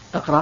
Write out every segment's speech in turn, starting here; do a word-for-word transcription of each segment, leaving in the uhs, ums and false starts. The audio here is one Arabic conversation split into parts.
اقرأ.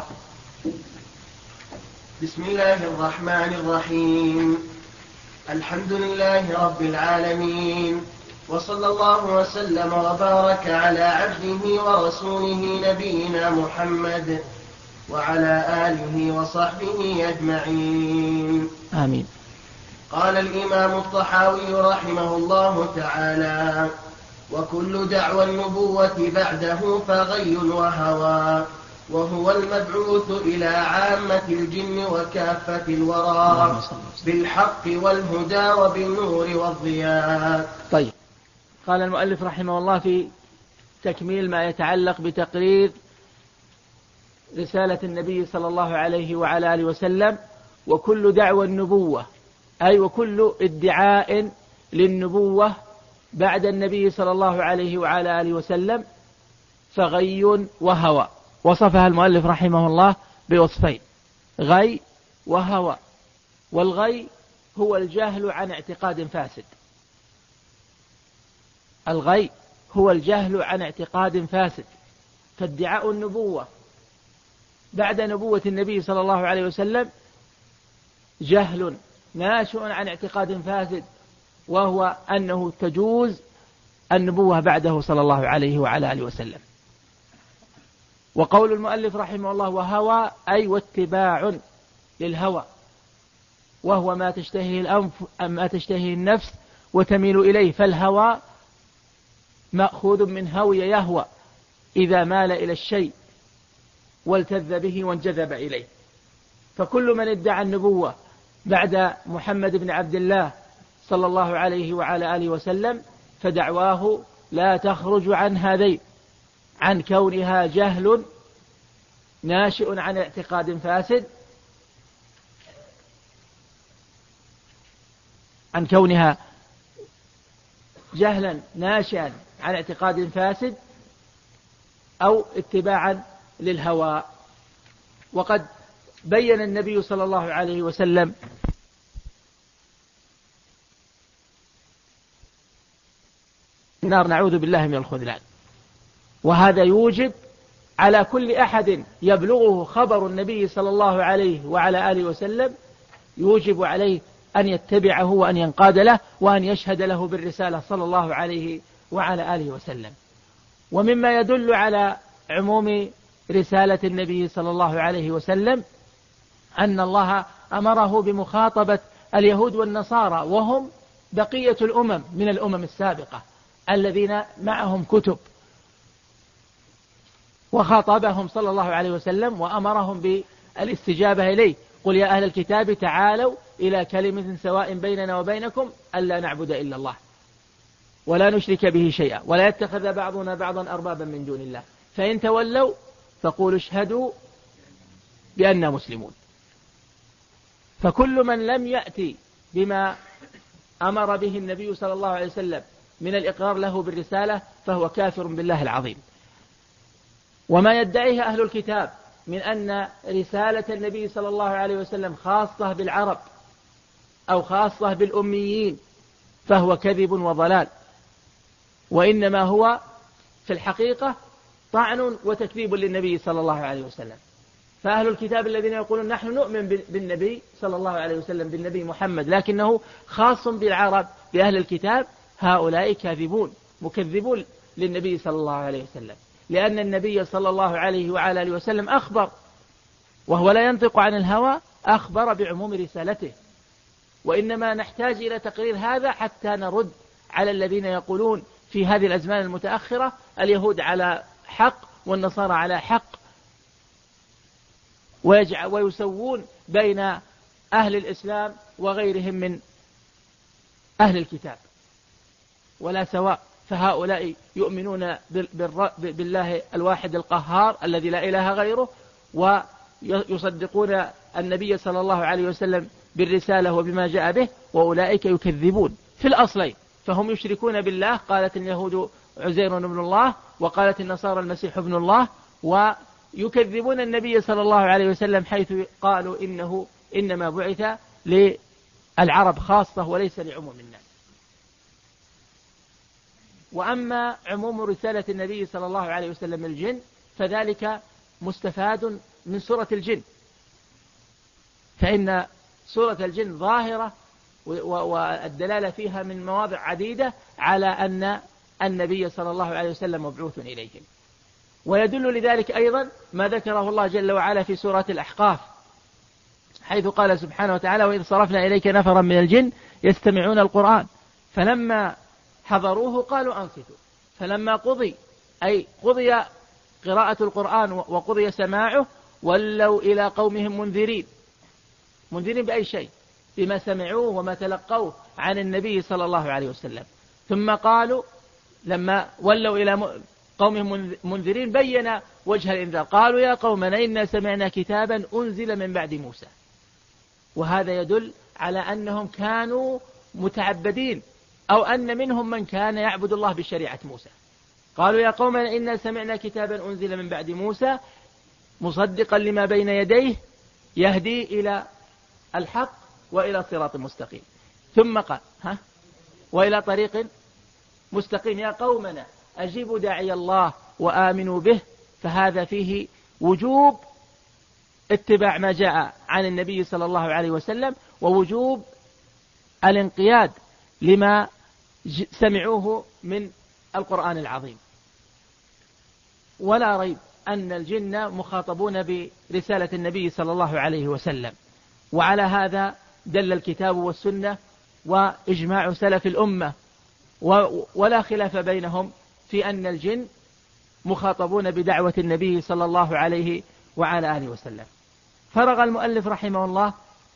بسم الله الرحمن الرحيم. الحمد لله رب العالمين، وصلى الله وسلم وبارك على عبده ورسوله نبينا محمد وعلى آله وصحبه أجمعين. آمين. قال الإمام الطحاوي رحمه الله تعالى: وكل دعوى النبوة بعده فغي وهوى، وهو المبعوث إلى عامة الجن وكافة الورى بالحق والهدى وبالنور والضياء. طيب، قال المؤلف رحمه الله في تكميل ما يتعلق بتقرير رسالة النبي صلى الله عليه وعلى آله وسلم: وكل دعوى النبوة، أي وكل ادعاء للنبوة بعد النبي صلى الله عليه وعلى آله وسلم فغي وهوى. وصفها المؤلف رحمه الله بوصفين: غي وهوى. والغي هو الجهل عن اعتقاد فاسد. الغي هو الجهل عن اعتقاد فاسد. فادعاء النبوة بعد نبوة النبي صلى الله عليه وسلم جهل ناشئ عن اعتقاد فاسد، وهو أنه تجوز النبوة بعده صلى الله عليه وعلى آله وسلم. وقول المؤلف رحمه الله وهوى، أي واتباع للهوى، وهو ما تشتهيه الأنف ما تشتهيه النفس وتميل إليه. فالهوى مأخوذ من هوي يهوى، إذا مال إلى الشيء والتذ به وانجذب إليه. فكل من ادعى النبوة بعد محمد بن عبد الله صلى الله عليه وعلى آله وسلم فدعواه لا تخرج عن هذين: عن كونها جهل ناشئ عن اعتقاد فاسد، عن كونها جهلا ناشئا عن اعتقاد فاسد، أو اتباعا للهوى. وقد بين النبي صلى الله عليه وسلم النار، نعوذ بالله من الخذلان. وهذا يوجب على كل أحد يبلغه خبر النبي صلى الله عليه وعلى آله وسلم، يوجب عليه أن يتبعه وأن ينقاد له وأن يشهد له بالرسالة صلى الله عليه وعلى آله وسلم. ومما يدل على عموم رسالة النبي صلى الله عليه وسلم أن الله أمره بمخاطبة اليهود والنصارى، وهم بقية الأمم من الأمم السابقة الذين معهم كتب، وخاطبهم صلى الله عليه وسلم وأمرهم بالاستجابة إليه: قل يا أهل الكتاب تعالوا إلى كلمة سواء بيننا وبينكم ألا نعبد إلا الله ولا نشرك به شيئا ولا يتخذ بعضنا بعضا أربابا من دون الله فإن تولوا فقولوا اشهدوا بأننا مسلمون. فكل من لم يأتي بما أمر به النبي صلى الله عليه وسلم من الإقرار له بالرسالة فهو كافر بالله العظيم. وما يدعيه أهل الكتاب من أن رسالة النبي صلى الله عليه وسلم خاصة بالعرب أو خاصة بالأميين فهو كذب وضلال، وإنما هو في الحقيقة طعن وتكذيب للنبي صلى الله عليه وسلم. فأهل الكتاب الذين يقولون نحن نؤمن بالنبي صلى الله عليه وسلم، بالنبي محمد، لكنه خاص بالعرب بأهل الكتاب، هؤلاء كاذبون مكذبون للنبي صلى الله عليه وسلم، لأن النبي صلى الله عليه وعلى آله وسلم أخبر، وهو لا ينطق عن الهوى، أخبر بعموم رسالته. وإنما نحتاج إلى تقرير هذا حتى نرد على الذين يقولون في هذه الأزمان المتأخرة اليهود على حق والنصارى على حق، ويسوون بين أهل الإسلام وغيرهم من أهل الكتاب ولا سواء. فهؤلاء يؤمنون بالله الواحد القهار الذي لا إله غيره، ويصدقون النبي صلى الله عليه وسلم بالرسالة وبما جاء به، وأولئك يكذبون في الأصلين. فهم يشركون بالله، قالت اليهود عزير ابن الله وقالت النصارى المسيح ابن الله، ويكذبون النبي صلى الله عليه وسلم حيث قالوا إنه إنما بعث للعرب خاصة وليس لعموم الناس. وأما عموم رسالة النبي صلى الله عليه وسلم الجن فذلك مستفاد من سورة الجن، فإن سورة الجن ظاهرة والدلالة فيها من مواضع عديدة على أن النبي صلى الله عليه وسلم مبعوث إليهم. ويدل لذلك أيضا ما ذكره الله جل وعلا في سورة الأحقاف، حيث قال سبحانه وتعالى: وإذ صرفنا إليك نفرا من الجن يستمعون القرآن فلما حضروه قالوا أنصتوا فلما قضي، أي قضي قراءة القرآن وقضي سماعه، ولوا إلى قومهم منذرين. منذرين بأي شيء؟ بما سمعوه وما تلقوه عن النبي صلى الله عليه وسلم. ثم قالوا لما ولوا إلى قومهم منذرين بين وجه الإنذار، قالوا: يا قومنا إنا سمعنا كتابا أنزل من بعد موسى. وهذا يدل على أنهم كانوا متعبدين، أو أن منهم من كان يعبد الله بشريعة موسى. قالوا: يا قومنا إنا سمعنا كتابا أنزل من بعد موسى مصدقا لما بين يديه يهدي إلى الحق وإلى صراط مستقيم. ثم قال: ها وإلى طريق مستقيم. يا قومنا أجيبوا داعي الله وآمنوا به. فهذا فيه وجوب اتباع ما جاء عن النبي صلى الله عليه وسلم، ووجوب الانقياد لما سمعوه من القرآن العظيم. ولا ريب أن الجن مخاطبون برسالة النبي صلى الله عليه وسلم، وعلى هذا دل الكتاب والسنة وإجماع سلف الأمة، ولا خلاف بينهم في أن الجن مخاطبون بدعوة النبي صلى الله عليه وعلى آله وسلم. فرغ المؤلف رحمه الله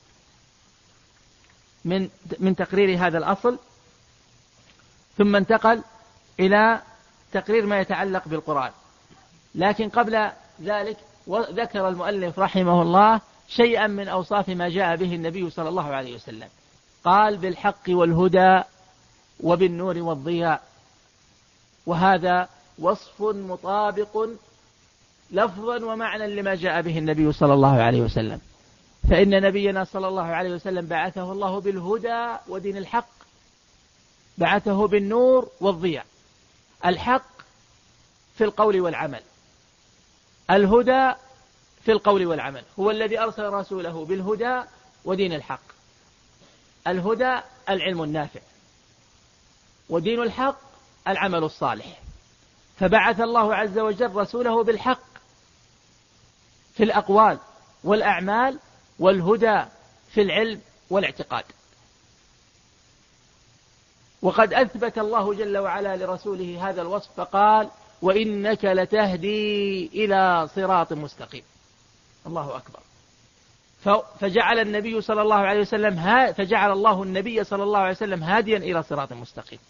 من من تقرير هذا الأصل، ثم انتقل إلى تقرير ما يتعلق بالقرآن. لكن قبل ذلك ذكر المؤلف رحمه الله شيئا من أوصاف ما جاء به النبي صلى الله عليه وسلم. قال: بالحق والهدى وبالنور والضياء. وهذا وصف مطابق لفظا ومعنى لما جاء به النبي صلى الله عليه وسلم. فإن نبينا صلى الله عليه وسلم بعثه الله بالهدى ودين الحق، بعثه بالنور والضياء. الحق في القول والعمل، الهدى في القول والعمل. هو الذي أرسل رسوله بالهدى ودين الحق. الهدى العلم النافع، ودين الحق العمل الصالح. فبعث الله عز وجل رسوله بالحق في الأقوال والأعمال، والهدى في العلم والاعتقاد. وقد أثبت الله جل وعلا لرسوله هذا الوصف فقال: وإنك لتهدي إلى صراط مستقيم. الله أكبر. فجعل النبي صلى الله عليه وسلم فجعل الله النبي صلى الله عليه وسلم هاديا إلى صراط مستقيم،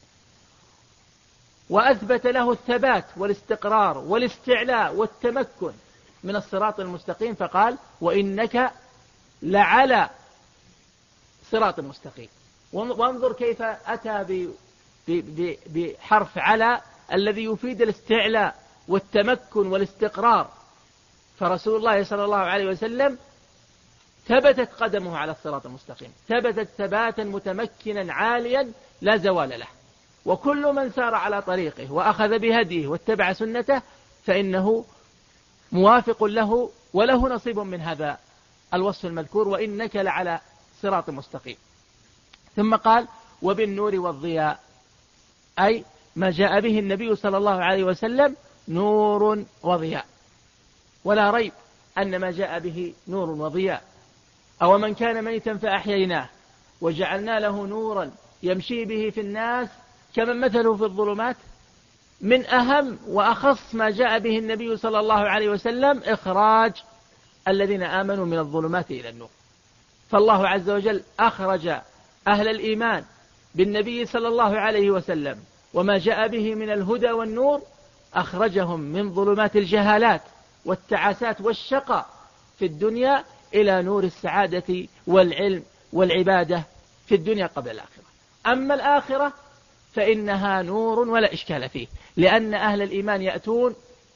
وأثبت له الثبات والاستقرار والاستعلاء والتمكن من الصراط المستقيم، فقال: وإنك لعلى صراط مستقيم. وانظر كيف أتى بحرف على الذي يفيد الاستعلاء والتمكن والاستقرار. فرسول الله صلى الله عليه وسلم ثبتت قدمه على الصراط المستقيم، ثبتت ثباتا متمكنا عاليا لا زوال له. وكل من سار على طريقه وأخذ بهديه واتبع سنته فإنه موافق له وله نصيب من هذا الوصف المذكور: وإنك لعلى صراط مستقيم. ثم قال: وبالنور والضياء، أي ما جاء به النبي صلى الله عليه وسلم نور وضياء. ولا ريب أن ما جاء به نور وضياء. أو من كان ميتا فأحييناه وجعلنا له نورا يمشي به في الناس كمن مثله في الظلمات. من أهم وأخص ما جاء به النبي صلى الله عليه وسلم إخراج الذين آمنوا من الظلمات إلى النور. فالله عز وجل أخرج أهل الإيمان بالنبي صلى الله عليه وسلم وما جاء به من الهدى والنور، أخرجهم من ظلمات الجهالات والتعاسات والشقاء في الدنيا إلى نور السعادة والعلم والعبادة في الدنيا قبل الآخرة. أما الآخرة فإنها نور ولا إشكال فيه، لأن أهل الإيمان يأتون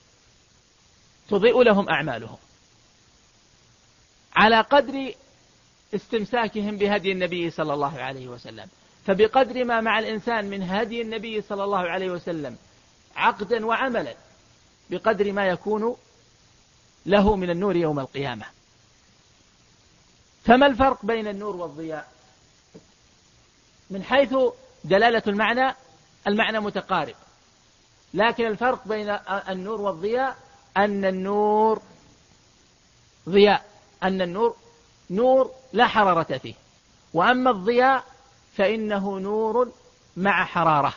تضيء لهم أعمالهم على قدر استمساكهم بهدي النبي صلى الله عليه وسلم. فبقدر ما مع الإنسان من هدي النبي صلى الله عليه وسلم عقدا وعملا، بقدر ما يكون له من النور يوم القيامة. فما الفرق بين النور والضياء؟ من حيث دلالة المعنى المعنى متقارب، لكن الفرق بين النور والضياء أن النور ضياء، أن النور نور لا حرارة فيه، وأما الضياء فإنه نور مع حرارة.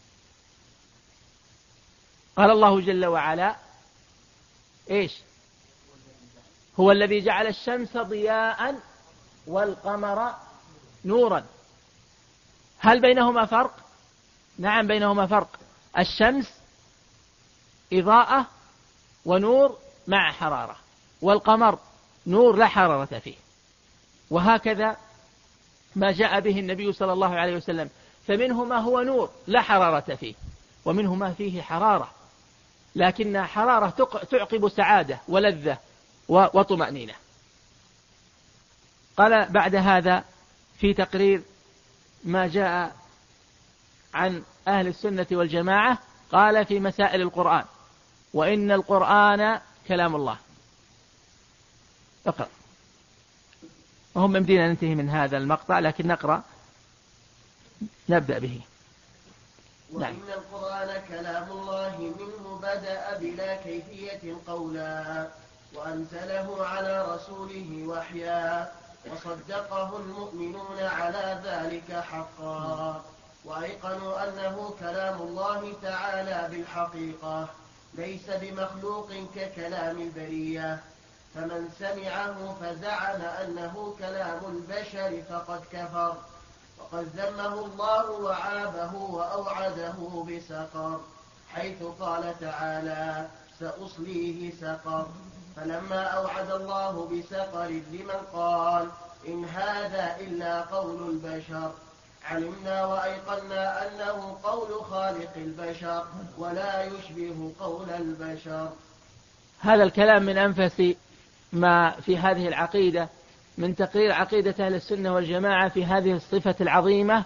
قال الله جل وعلا إيش؟ هو الذي جعل الشمس ضياء والقمر نورا. هل بينهما فرق؟ نعم بينهما فرق. الشمس إضاءة ونور مع حرارة، والقمر نور لا حرارة فيه. وهكذا ما جاء به النبي صلى الله عليه وسلم، فمنه ما هو نور لا حرارة فيه، ومنه ما فيه حرارة لكنها حرارة تعقب سعادة ولذة وطمأنينة. قال بعد هذا في تقرير ما جاء عن أهل السنة والجماعة، قال في مسائل القرآن: وإن القرآن كلام الله. اقرأ. وهم يمدينا ننتهي من هذا المقطع لكن نقرأ نبدأ به. وإن القرآن كلام الله منه بدأ بلا كيفية قولا، وأنزله على رسوله وحيا، وصدقه المؤمنون على ذلك حقا، وأيقنوا أنه كلام الله تعالى بالحقيقة ليس بمخلوق ككلام البرية. فمن سمعه فزعم أنه كلام البشر فقد كفر، وقد ذمه الله وعابه وأوعده بسقر، حيث قال تعالى: سأصليه سقر. فلما أوعد الله بسقر لمن قال إن هذا إلا قول البشر، علمنا وأيقنا أنه قول خالق البشر ولا يشبه قول البشر. هذا الكلام من أنفس ما في هذه العقيدة من تقرير عقيدة أهل السنة والجماعة في هذه الصفة العظيمة،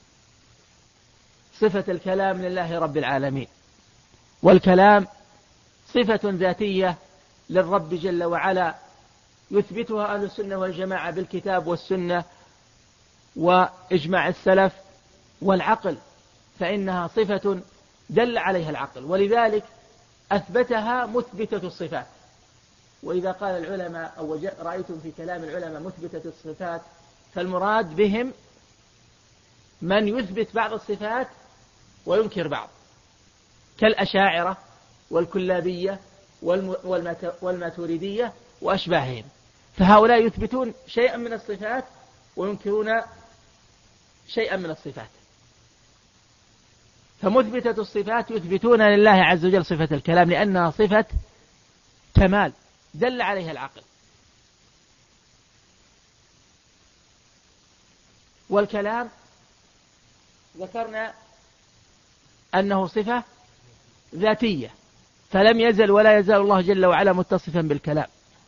صفة الكلام لله رب العالمين. والكلام صفة ذاتية للرب جل وعلا، يثبتها أهل السنة والجماعة بالكتاب والسنة وإجماع السلف والعقل، فإنها صفة دل عليها العقل، ولذلك أثبتها مثبتة الصفات. وإذا قال العلماء أو رأيتم في كلام العلماء مثبتة الصفات، فالمراد بهم من يثبت بعض الصفات وينكر بعض، كالأشاعرة والكلابية والماتريدية وأشباههم. فهؤلاء يثبتون شيئا من الصفات وينكرون شيئا من الصفات. فمثبتة الصفات يثبتون لله عز وجل صفة الكلام لأنها صفة كمال دل عليها العقل. والكلام ذكرنا أنه صفة ذاتية، فلم يزل ولا يزال الله جل وعلا متصفا بالكلام،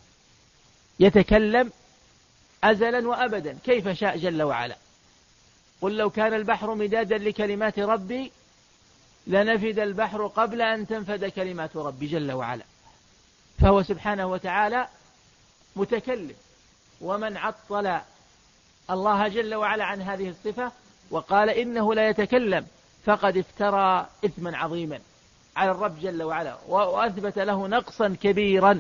يتكلم أزلا وأبدا كيف شاء جل وعلا. قل لو كان البحر مدادا لكلمات ربي لنفد البحر قبل أن تنفد كلمات ربي جل وعلا. فهو سبحانه وتعالى متكلم، ومن عطل الله جل وعلا عن هذه الصفة وقال إنه لا يتكلم فقد افترى إثما عظيما على الرب جل وعلا وأثبت له نقصا كبيرا.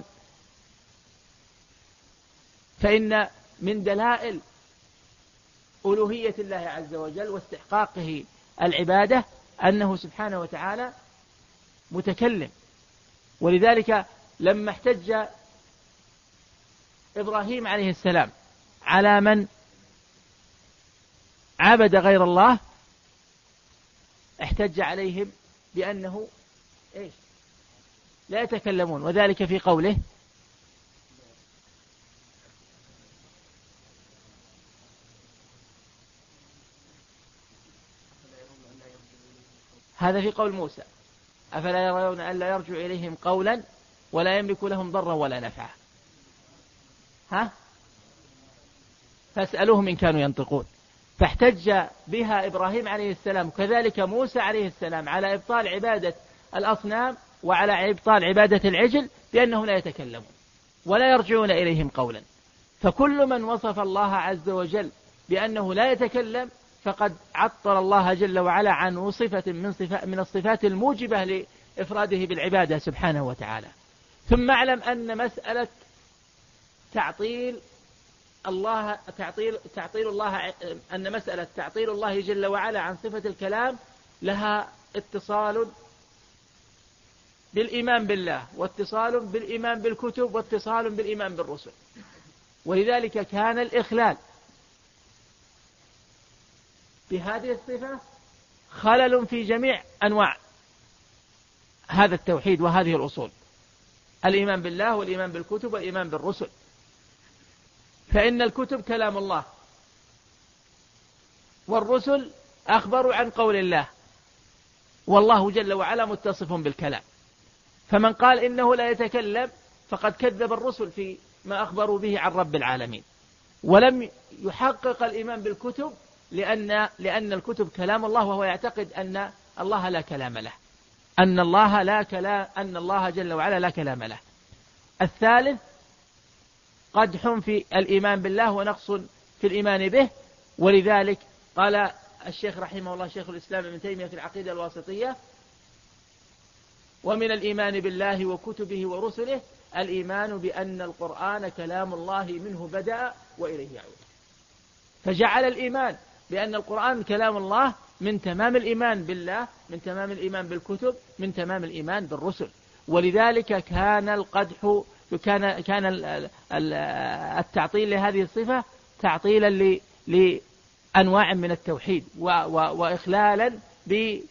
فإن من دلائل ألوهية الله عز وجل واستحقاقه العبادة أنه سبحانه وتعالى متكلم. ولذلك لما احتج إبراهيم عليه السلام على من عبد غير الله احتج عليهم بأنه إيش؟ لا يتكلمون، وذلك في قوله: هذا في قول موسى: أفلا يرون أن لا يرجع إليهم قولا ولا يملك لهم ضرا ولا نفعا. ها؟ فاسألوهم إن كانوا ينطقون. فاحتج بها إبراهيم عليه السلام كذلك موسى عليه السلام على إبطال عبادة الأصنام وعلى إبطال عبادة العجل بأنه لا يتكلمون. ولا يرجعون إليهم قولا. فكل من وصف الله عز وجل بأنه لا يتكلم فقد عطل الله جل وعلا عن صفة من, صفة من الصفات الموجبة لإفراده بالعبادة سبحانه وتعالى. ثم اعلم أن مسألة تعطيل الله تعطيل تعطيل الله أن مسألة تعطيل الله جل وعلا عن صفة الكلام لها اتصال بالإيمان بالله، واتصال بالإيمان بالكتب، واتصال بالإيمان بالرسل. ولذلك كان الإخلال بهذه الصفة خلل في جميع أنواع هذا التوحيد وهذه الأصول، الإيمان بالله والإيمان بالكتب والإيمان بالرسل. فإن الكتب كلام الله، والرسل أخبروا عن قول الله، والله جل وعلا متصف بالكلام. فمن قال إنه لا يتكلم فقد كذب الرسل فيما أخبروا به عن رب العالمين، ولم يحقق الإيمان بالكتب لأن, لأن الكتب كلام الله، وهو يعتقد أن الله لا كلام له، أن الله لا كلام أن الله جل وعلا لا كلام له. الثالث قدح في الإيمان بالله ونقص في الإيمان به. ولذلك قال الشيخ رحمه الله شيخ الإسلام ابن تيمية في العقيدة الواسطية: ومن الإيمان بالله وكتبه ورسله الإيمان بأن القرآن كلام الله منه بدأ وإليه يعود. فجعل الإيمان بأن القرآن كلام الله من تمام الإيمان بالله، من تمام الإيمان بالكتب، من تمام الإيمان بالرسل. ولذلك كان القدح كان كان التعطيل لهذه الصفة تعطيلا لأنواع من التوحيد وإخلالا بعدة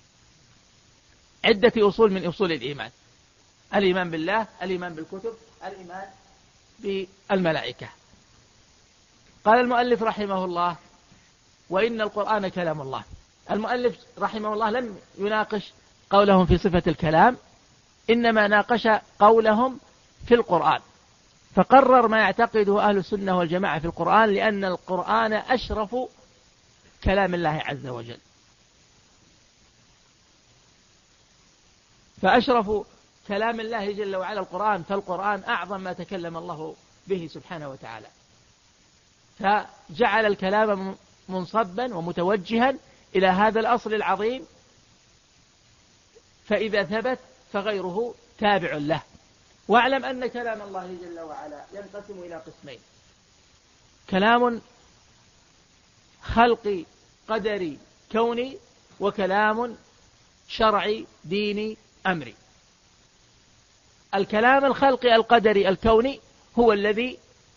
أصول من أصول الإيمان: الإيمان بالله، الإيمان بالكتب، الإيمان بالملائكة. قال المؤلف رحمه الله: وإن القرآن كلام الله. المؤلف رحمه الله لم يناقش قولهم في صفة الكلام، إنما ناقش قولهم في القرآن، فقرر ما يعتقده أهل السنة والجماعة في القرآن، لأن القرآن أشرف كلام الله عز وجل. فأشرف كلام الله جل وعلا القرآن، فالقرآن أعظم ما تكلم الله به سبحانه وتعالى، فجعل الكلام منصبا ومتوجها إلى هذا الأصل العظيم، فإذا ثبت فغيره تابع له. واعلم أن كلام الله جل وعلا ينقسم إلى قسمين: كلام خلقي قدري كوني، وكلام شرعي ديني أمري. الكلام الخلقي القدري الكوني هو الذي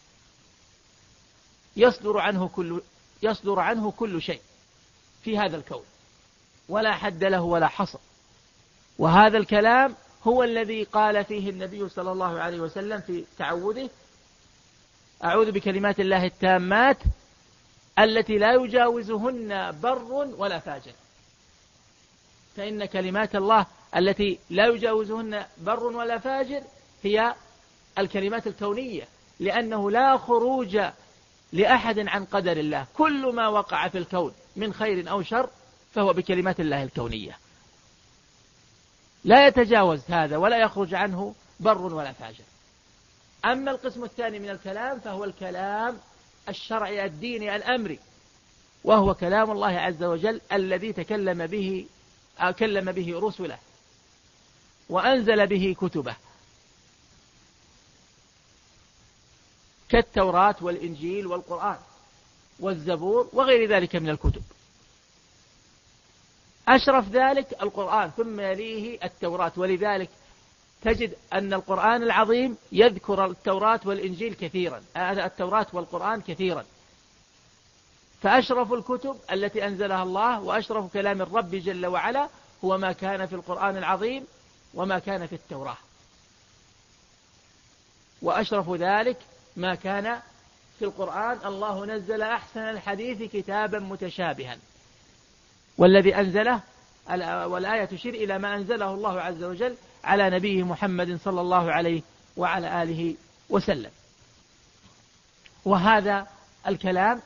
يصدر عنه كل يصدر عنه كل شيء في هذا الكون، ولا حد له ولا حصر. وهذا الكلام هو الذي قال فيه النبي صلى الله عليه وسلم في تعوذه: أعوذ بكلمات الله التامات التي لا يجاوزهن بر ولا فاجر. فإن كلمات الله التي لا يجاوزهن بر ولا فاجر هي الكلمات الكونية، لأنه لا خروج لأحد عن قدر الله. كل ما وقع في الكون من خير أو شر فهو بكلمات الله الكونية، لا يتجاوز هذا ولا يخرج عنه بر ولا فاجر. أما القسم الثاني من الكلام فهو الكلام الشرعي الديني الأمري، وهو كلام الله عز وجل الذي تكلم به كلم به رسله وأنزل به كتبه، كالتوراة والإنجيل والقرآن والزبور وغير ذلك من الكتب. أشرف ذلك القرآن، ثم يليه التوراة. ولذلك تجد أن القرآن العظيم يذكر التوراة والإنجيل كثيرا، التوراة والقرآن كثيرا. فأشرف الكتب التي أنزلها الله وأشرف كلام الرب جل وعلا هو ما كان في القرآن العظيم وما كان في التوراة، وأشرف ذلك ما كان في القرآن: الله نزل أحسن الحديث كتابا متشابها. والذي أنزله والآية تشير إلى ما أنزله الله عز وجل على نبيه محمد صلى الله عليه وعلى آله وسلم. وهذا الكلام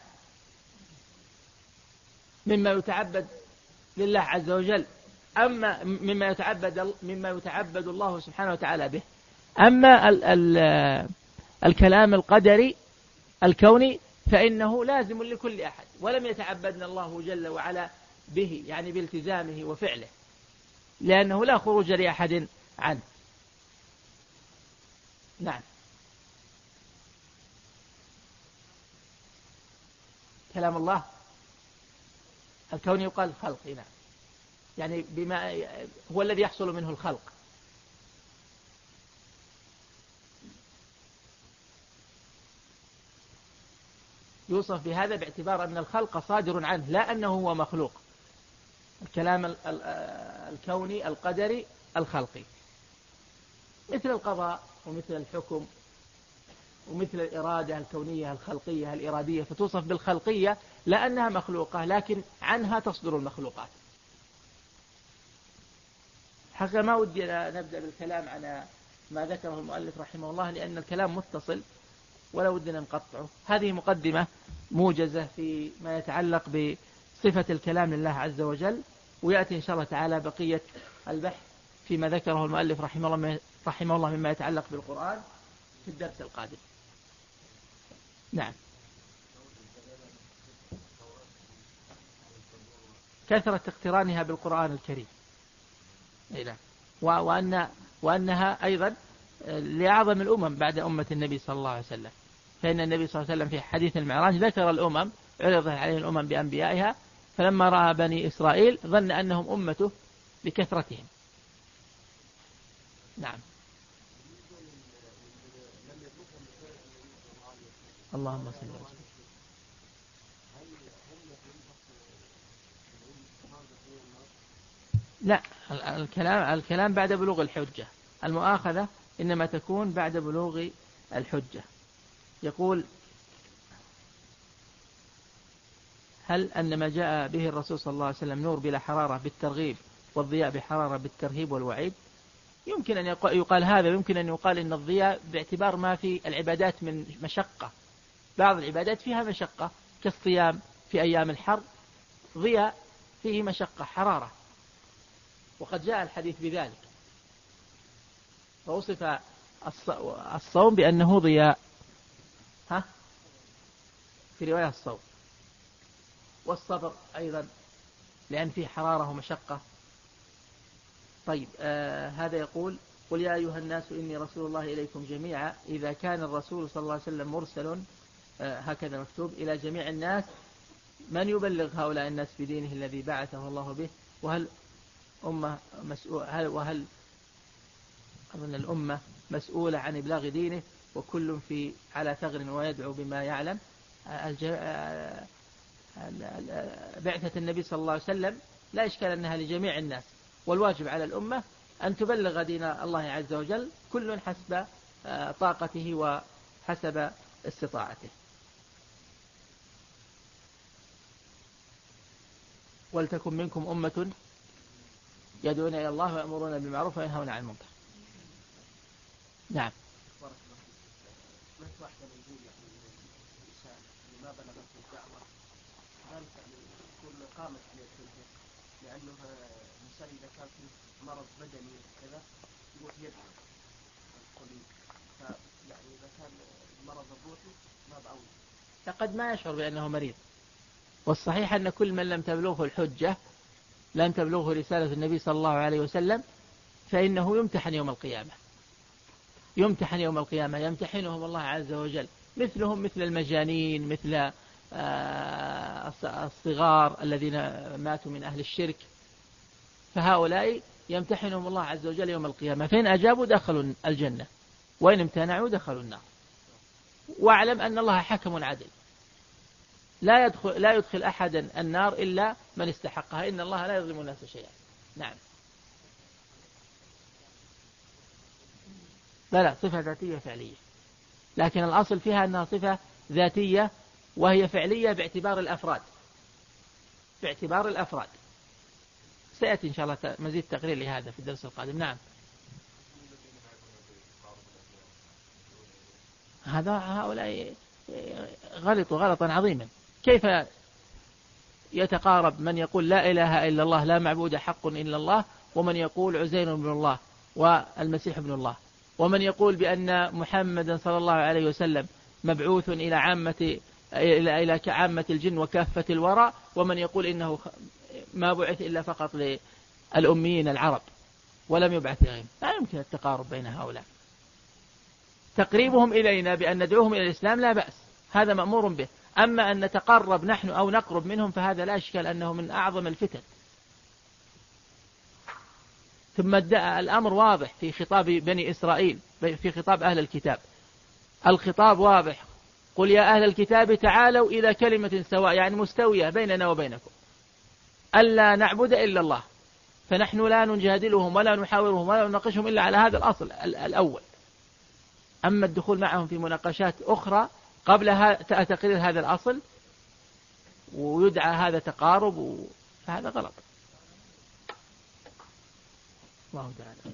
مما يتعبد لله عز وجل، أما مما يتعبد مما يتعبد الله سبحانه وتعالى به. أما ال ال الكلام القدري الكوني فإنه لازم لكل أحد، ولم يتعبدنا الله جل وعلا به يعني بالتزامه وفعله، لأنه لا خروج لأحد عنه. نعم. كلام الله الكوني يقال خلق، نعم، يعني بما هو الذي يحصل منه الخلق. يوصف بهذا باعتبار أن الخلق صادر عنه لا أنه هو مخلوق. الكلام الكوني القدري الخلقي مثل القضاء ومثل الحكم ومثل الإرادة الكونية الخلقية الإرادية، فتوصف بالخلقية لأنها مخلوقة لكن عنها تصدر المخلوقات. حقا ما ودي نبدأ بالكلام عن ما ذكره المؤلف رحمه الله لأن الكلام متصل ولا ودنا نقطعه. هذه مقدمة موجزة في ما يتعلق بصفة الكلام لله عز وجل، ويأتي إن شاء الله تعالى بقية البحث فيما ذكره المؤلف رحمه الله, رحمه الله مما يتعلق بالقرآن في الدرس القادم. نعم. كثرة اقترانها بالقرآن الكريم، نعم، وأن وأنها أيضا لأعظم الأمم بعد أمة النبي صلى الله عليه وسلم، فإن النبي صلى الله عليه وسلم في حديث المعراج ذكر الأمم عرض عليه الأمم بأنبيائها، فلما رأى بني إسرائيل ظن أنهم أمته بكثرتهم. نعم. اللهم صل وسلم. لا، الكلام الكلام بعد بلوغ الحجة، المؤاخذة إنما تكون بعد بلوغ الحجة. يقول: هل أن ما جاء به الرسول صلى الله عليه وسلم نور بلا حرارة بالترغيب والضياء بحرارة بالترهيب والوعيد؟ يمكن أن يقال هذا، يمكن أن يقال إن الضياء باعتبار ما في العبادات من مشقة، بعض العبادات فيها مشقة كالصيام في أيام الحر ضياء فيه مشقة حرارة، وقد جاء الحديث بذلك، فوصف الصوم بأنه ضياء، ها في رواية الصوم، والصبر أيضا لأن فيه حرارة ومشقة. طيب آه هذا يقول: قل يا أيها الناس إني رسول الله إليكم جميعا. إذا كان الرسول صلى الله عليه وسلم مرسل آه هكذا مكتوب إلى جميع الناس، من يبلغ هؤلاء الناس بدينه الذي بعثه الله به؟ وهل أمة مسؤول هل وهل أظن الأمة مسؤولة عن إبلاغ دينه، وكل في على ثغر ويدعو بما يعلم. بعثة النبي صلى الله عليه وسلم لا إشكال أنها لجميع الناس، والواجب على الأمة أن تبلغ دين الله عز وجل كل حسب طاقته وحسب استطاعته. ولتكن منكم أمة يدعون إلى الله ويأمرون بالمعروف وينهون عن المنكر. نعم. قامت عليه الحجة لأنه الإنسان إذا كان فيه مرض بدني كذا يروح يدعو الطبيب، فيعني إذا كان المرض الروحي ما بأول لقد ما يشعر بأنه مريض، والصحيح أن كل من لم تبلغه الحجة لم تبلغه رسالة النبي صلى الله عليه وسلم فإنه يمتحن يوم القيامة، يمتحن يوم القيامة يمتحنهم الله عز وجل، مثلهم مثل المجانين، مثل الصغار الذين ماتوا من أهل الشرك، فهؤلاء يمتحنهم الله عز وجل يوم القيامة، فإن أجابوا دخلوا الجنة وإن امتنعوا دخلوا النار. واعلم أن الله حكم عدل، لا يدخل, لا يدخل أحدا النار إلا من استحقها، إن الله لا يظلم الناس شيئا. نعم. لا لا صفة ذاتية فعلية، لكن الأصل فيها أنها صفة ذاتية وهي فعلية باعتبار الأفراد، باعتبار الأفراد. سيأتي إن شاء الله مزيد تقرير لهذا في الدرس القادم. نعم. هذا هؤلاء غلطوا غلطا عظيما. كيف يتقارب من يقول لا إله إلا الله لا معبود حق إلا الله، ومن يقول عزير بن الله والمسيح ابن الله؟ ومن يقول بأن محمدا صلى الله عليه وسلم مبعوث إلى عامة إلى إلى عامة الجن وكافة الورى، ومن يقول إنه ما بعث إلا فقط للأميين العرب ولم يبعث لغيرهم. لا يمكن التقارب بين هؤلاء. تقريبهم إلينا بأن ندعوهم إلى الإسلام لا بأس، هذا مأمور به. أما أن نتقرب نحن أو نقرب منهم فهذا لا إشكال أنه من أعظم الفتن. ثم الأمر واضح في خطاب بني إسرائيل، في خطاب أهل الكتاب الخطاب واضح: قل يا أهل الكتاب تعالوا إلى كلمة سواء، يعني مستوية بيننا وبينكم، ألا نعبد إلا الله. فنحن لا نجادلهم ولا نحاورهم ولا نناقشهم إلا على هذا الأصل الأول. أما الدخول معهم في مناقشات أخرى قبل تقرير هذا الأصل ويدعى هذا تقارب، فهذا غلط. الله تعالى.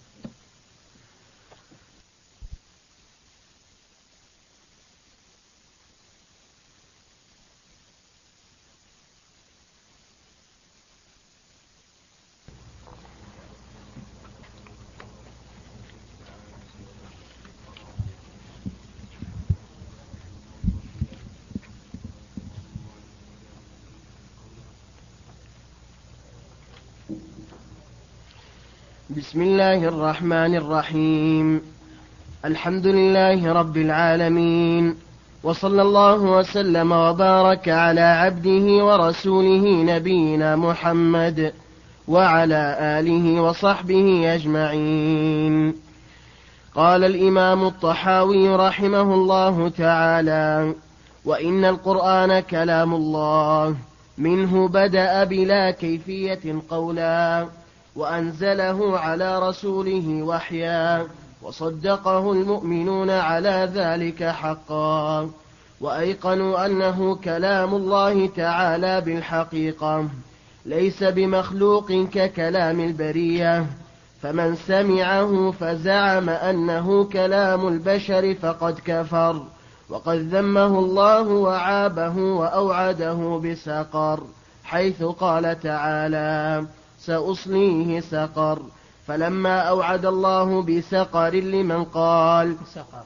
بسم الله الرحمن الرحيم. الحمد لله رب العالمين، وصلى الله وسلم وبارك على عبده ورسوله نبينا محمد وعلى آله وصحبه أجمعين. قال الإمام الطحاوي رحمه الله تعالى: وإن القرآن كلام الله، منه بدأ بلا كيفية قولا، وأنزله على رسوله وحيا، وصدقه المؤمنون على ذلك حقا، وأيقنوا أنه كلام الله تعالى بالحقيقة، ليس بمخلوق ككلام البرية. فمن سمعه فزعم أنه كلام البشر فقد كفر، وقد ذمه الله وعابه وأوعده بسقر، حيث قال تعالى: سأصليه سقر. فلما أوعد الله بسقر لمن قال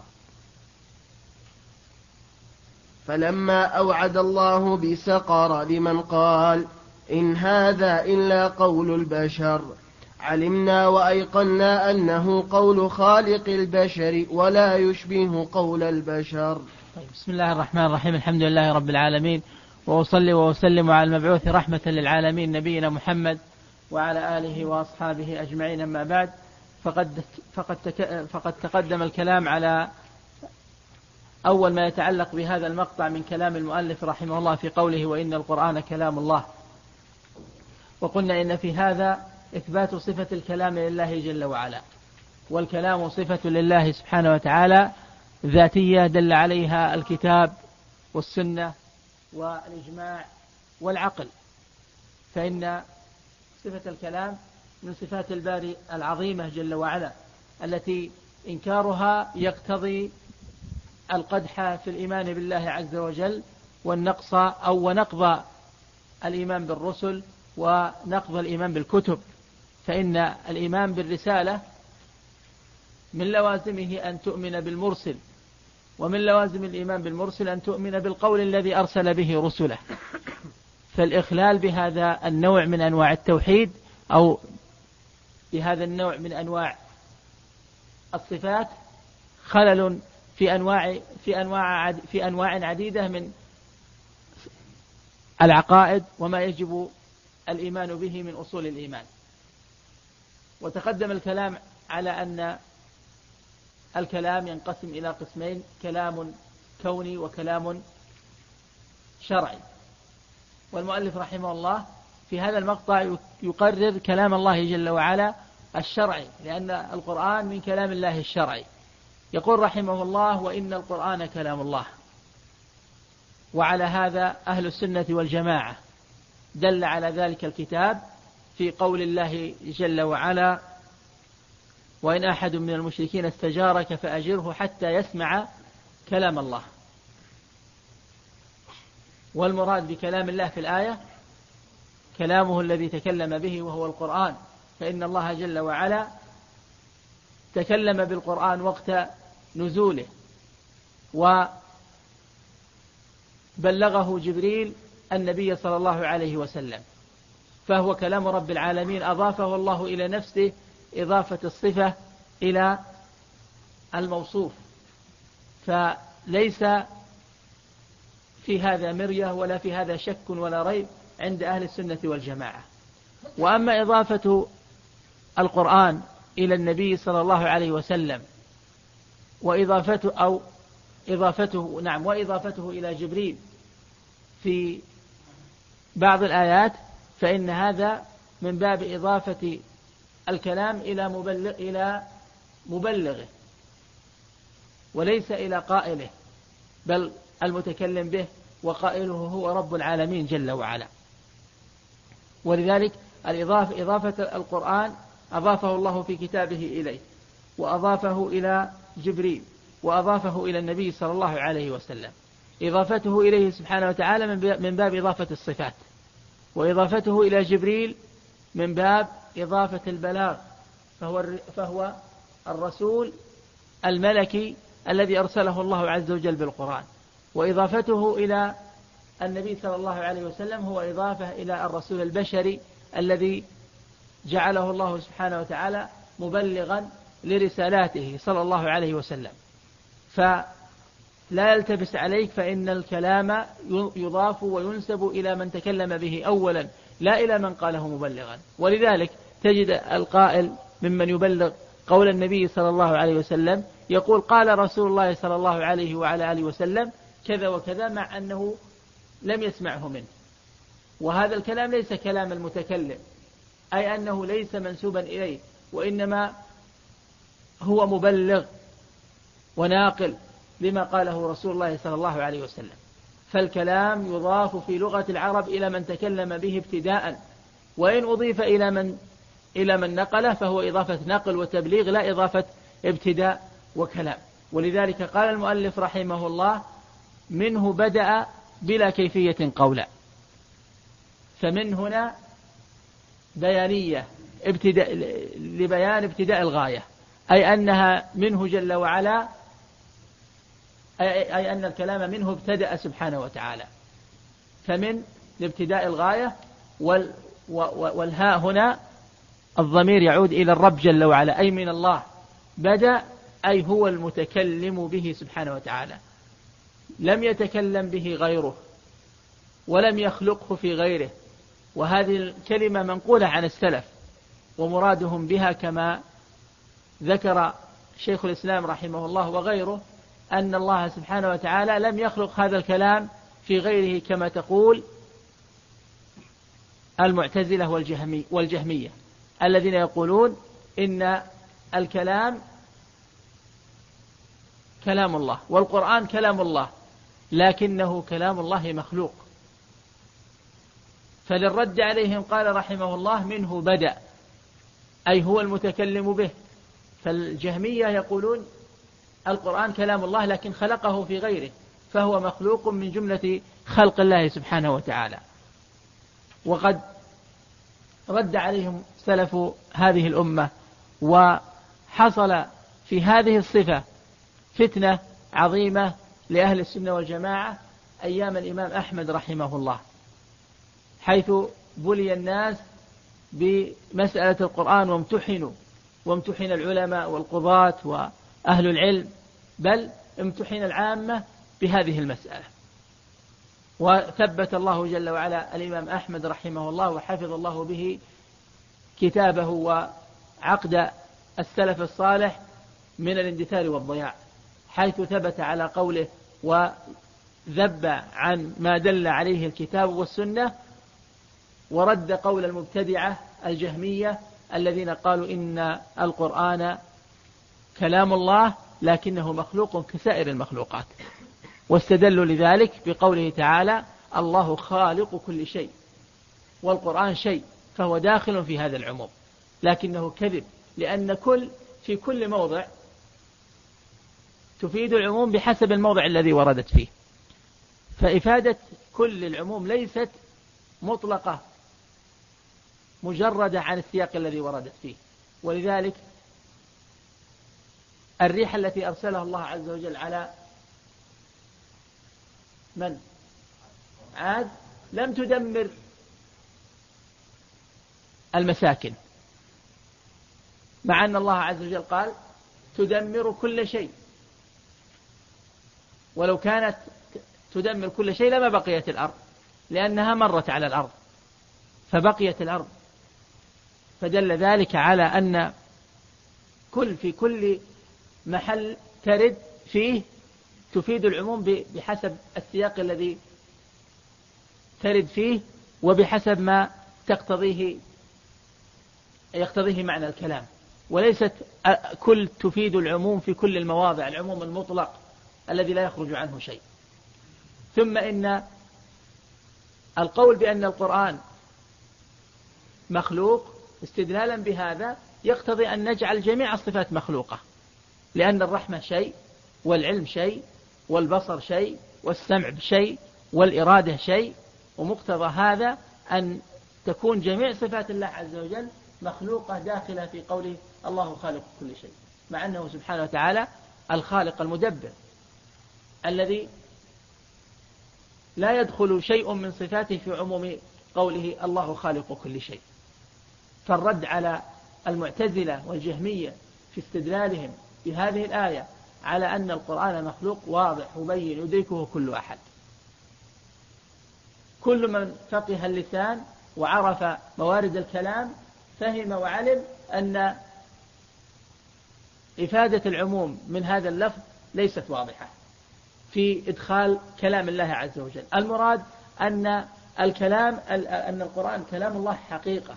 فلما أوعد الله بسقر لمن قال إن هذا إلا قول البشر، علمنا وأيقنا أنه قول خالق البشر ولا يشبه قول البشر. طيب، بسم الله الرحمن الرحيم. الحمد لله رب العالمين، وأصلي وأسلم على المبعوث رحمة للعالمين نبينا محمد وعلى آله وأصحابه أجمعين. أما بعد، فقد, فقد, فقد تقدم الكلام على أول ما يتعلق بهذا المقطع من كلام المؤلف رحمه الله في قوله: وإن القرآن كلام الله. وقلنا إن في هذا إثبات صفة الكلام لله جل وعلا، والكلام صفة لله سبحانه وتعالى ذاتية دل عليها الكتاب والسنة والإجماع والعقل. فإن صفة الكلام من صفات الباري العظيمة جل وعلا، التي إنكارها يقتضي القدح في الإيمان بالله عز وجل، والنقص أو ونقض الإيمان بالرسل ونقض الإيمان بالكتب. فإن الإيمان بالرسالة من لوازمه أن تؤمن بالمرسل، ومن لوازم الإيمان بالمرسل أن تؤمن بالقول الذي أرسل به رسله. فالإخلال بهذا النوع من أنواع التوحيد أو بهذا النوع من أنواع الصفات خلل في أنواع في أنواع في أنواع عديدة من العقائد وما يجب الإيمان به من أصول الإيمان. وتقدم الكلام على أن الكلام ينقسم إلى قسمين: كلام كوني وكلام شرعي. والمؤلف رحمه الله في هذا المقطع يقرر كلام الله جل وعلا الشرعي، لأن القرآن من كلام الله الشرعي. يقول رحمه الله: وإن القرآن كلام الله. وعلى هذا أهل السنة والجماعة دل على ذلك الكتاب في قول الله جل وعلا: وإن أحد من المشركين استجارك فأجره حتى يسمع كلام الله. والمراد بكلام الله في الآية كلامه الذي تكلم به وهو القرآن، فإن الله جل وعلا تكلم بالقرآن وقت نزوله وبلغه جبريل النبي صلى الله عليه وسلم، فهو كلام رب العالمين أضافه الله إلى نفسه إضافة الصفة إلى الموصوف، فليس في هذا مرية ولا في هذا شك ولا ريب عند أهل السنة والجماعة. وأما إضافة القرآن إلى النبي صلى الله عليه وسلم وإضافته أو إضافته نعم وإضافته إلى جبريل في بعض الآيات، فإن هذا من باب إضافة الكلام إلى مبلغ إلى مبلغه وليس إلى قائله، بل المتكلم به وقائله هو رب العالمين جل وعلا. ولذلك الإضافة إضافة القرآن أضافه الله في كتابه إليه، وأضافه إلى جبريل، وأضافه إلى النبي صلى الله عليه وسلم. إضافته إليه سبحانه وتعالى من باب إضافة الصفات، وإضافته إلى جبريل من باب إضافة البلاغ، فهو فهو الرسول الملكي الذي أرسله الله عز وجل بالقرآن. وإضافته إلى النبي صلى الله عليه وسلم هو إضافة إلى الرسول البشري الذي جعله الله سبحانه وتعالى مبلغا لرسالاته صلى الله عليه وسلم. فلا يلتبس عليك، فإن الكلام يضاف وينسب إلى من تكلم به أولا، لا إلى من قاله مبلغا. ولذلك تجد القائل ممن يبلغ قول النبي صلى الله عليه وسلم يقول قال رسول الله صلى الله عليه وعلى آله وسلم كذا وكذا، مع أنه لم يسمعه منه. وهذا الكلام ليس كلام المتكلم، أي أنه ليس منسوبا إليه، وإنما هو مبلغ وناقل لما قاله رسول الله صلى الله عليه وسلم. فالكلام يضاف في لغة العرب إلى من تكلم به ابتداء، وإن أضيف إلى من إلى من نقله فهو إضافة نقل وتبليغ، لا إضافة ابتداء وكلام. ولذلك قال المؤلف رحمه الله منه بدأ بلا كيفية قولا، فمن هنا بيانية ابتداء لبيان ابتداء الغاية، أي أنها منه جل وعلا، أي, أي أن الكلام منه ابتدأ سبحانه وتعالى، فمن لابتداء الغاية. وال والهاء هنا الضمير يعود إلى الرب جل وعلا، أي من الله بدأ، أي هو المتكلم به سبحانه وتعالى، لم يتكلم به غيره ولم يخلقه في غيره. وهذه الكلمة منقولة عن السلف، ومرادهم بها كما ذكر شيخ الإسلام رحمه الله وغيره أن الله سبحانه وتعالى لم يخلق هذا الكلام في غيره، كما تقول المعتزلة والجهمي والجهمية الذين يقولون إن الكلام كلام الله والقرآن كلام الله، لكنه كلام الله مخلوق. فللرد عليهم قال رحمه الله منه بدأ، أي هو المتكلم به. فالجهمية يقولون القرآن كلام الله لكن خلقه في غيره، فهو مخلوق من جملة خلق الله سبحانه وتعالى. وقد رد عليهم سلف هذه الأمة، وحصل في هذه الصفة فتنة عظيمة لأهل السنة والجماعة أيام الإمام أحمد رحمه الله، حيث بلي الناس بمسألة القرآن وامتحنوا، وامتحن العلماء والقضاة وأهل العلم، بل امتحن العامة بهذه المسألة. وثبت الله جل وعلا الإمام أحمد رحمه الله وحفظ الله به كتابه وعقد السلف الصالح من الاندثار والضياع، حيث ثبت على قوله وذب عن ما دل عليه الكتاب والسنة، ورد قول المبتدعة الجهمية الذين قالوا إن القرآن كلام الله لكنه مخلوق كسائر المخلوقات، واستدلوا لذلك بقوله تعالى الله خالق كل شيء، والقرآن شيء، فهو داخل في هذا العموم، لكنه كذب، لأن كل في كل موضع تفيد العموم بحسب الموضع الذي وردت فيه. فإفادة كل العموم ليست مطلقة مجردة عن السياق الذي وردت فيه. ولذلك الريح التي أرسلها الله عز وجل على من؟ عاد، لم تدمر المساكن، مع أن الله عز وجل قال تدمر كل شيء، ولو كانت تدمر كل شيء لما بقيت الأرض، لأنها مرت على الأرض فبقيت الأرض. فدل ذلك على أن كل في كل محل ترد فيه تفيد العموم بحسب السياق الذي ترد فيه وبحسب ما تقتضيه يقتضيه معنى الكلام، وليست كل تفيد العموم في كل المواضع، العموم المطلق الذي لا يخرج عنه شيء. ثم إن القول بأن القرآن مخلوق استدلالا بهذا يقتضي أن نجعل جميع الصفات مخلوقة، لأن الرحمة شيء، والعلم شيء، والبصر شيء، والسمع شيء، والإرادة شيء، ومقتضى هذا أن تكون جميع صفات الله عز وجل مخلوقة داخلة في قوله الله خالق كل شيء، مع أنه سبحانه وتعالى الخالق المدبر الذي لا يدخل شيء من صفاته في عموم قوله الله خالق كل شيء. فالرد على المعتزلة والجهمية في استدلالهم بهذه الآية على أن القرآن مخلوق واضح مبين يدركه كل أحد. كل من فقه اللسان وعرف موارد الكلام فهم وعلم أن إفادة العموم من هذا اللفظ ليست واضحة في إدخال كلام الله عز وجل. المراد أن الكلام أن القرآن كلام الله حقيقة،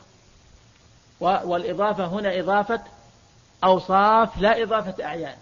والإضافة هنا إضافة أوصاف لا إضافة أعيان.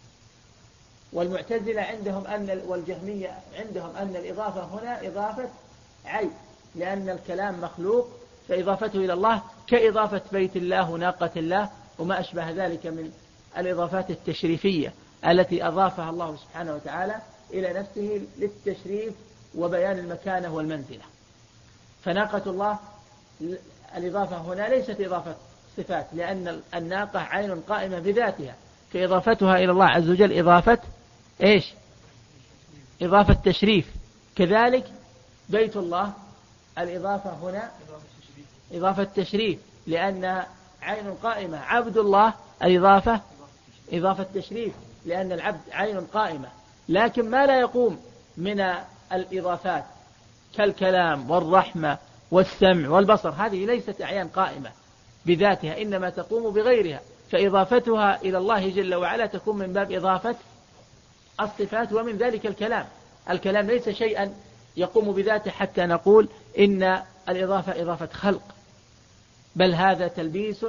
والمعتزلة عندهم أن والجهمية عندهم أن الإضافة هنا إضافة عين، لأن الكلام مخلوق فإضافته إلى الله كإضافة بيت الله وناقة الله وما أشبه ذلك من الإضافات التشريفية التي أضافها الله سبحانه وتعالى إلى نفسه للتشريف وبيان المكانة والمنزلة. فناقة الله الإضافة هنا ليست إضافة صفات، لأن الناقة عين قائمة بذاتها، فإضافتها إلى الله عز وجل إضافة إيش؟ إضافة تشريف. كذلك بيت الله الإضافة هنا إضافة تشريف، لأن عين قائمة. عبد الله الإضافة إضافة تشريف، لأن العبد عين قائمة. لكن ما لا يقوم من الإضافات كالكلام والرحمة والسمع والبصر هذه ليست أعيان قائمة بذاتها، إنما تقوم بغيرها، فإضافتها إلى الله جل وعلا تكون من باب إضافة الصفات، ومن ذلك الكلام. الكلام ليس شيئا يقوم بذاته حتى نقول إن الإضافة إضافة خلق، بل هذا تلبيس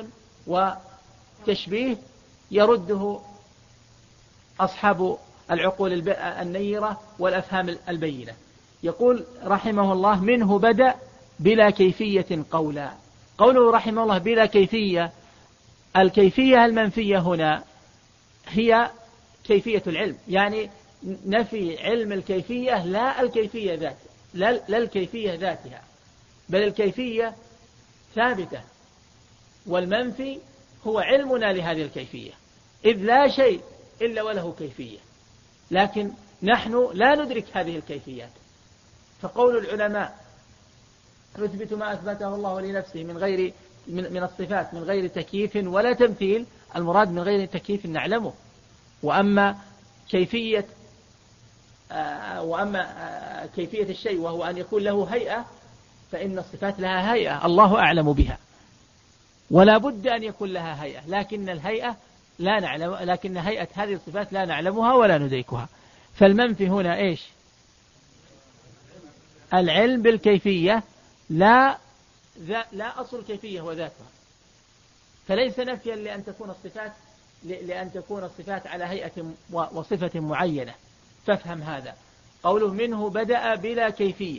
وتشبيه يرده أصحاب العقول النيرة والأفهام البينة. يقول رحمه الله منه بدأ بلا كيفية قولا. قوله رحمه الله بلا كيفية، الكيفية المنفية هنا هي كيفية العلم، يعني نفي علم الكيفية لا الكيفية ذات لا, لا الكيفية ذاتها، بل الكيفية ثابتة، والمنفي هو علمنا لهذه الكيفية، إذ لا شيء إلا وله كيفية، لكن نحن لا ندرك هذه الكيفيات. فقول العلماء نثبت ما أثبته الله لنفسه من غير من الصفات من غير تكييف ولا تمثيل، المراد من غير تكييف نعلمه. وأما كيفية وأما كيفية الشيء وهو أن يكون له هيئة، فإن الصفات لها هيئة الله أعلم بها، ولا بد أن يكون لها هيئة، لكن الهيئة لا نعلم، لكن هيئة هذه الصفات لا نعلمها ولا ندركها. فالمنفي هنا إيش؟ العلم بالكيفية، لا لا أصل الكيفية وذاتها، فليس نفيا لأن تكون الصفات لأن تكون الصفات على هيئة وصفة معينة. فافهم هذا. قوله منه بدأ بلا كيفية،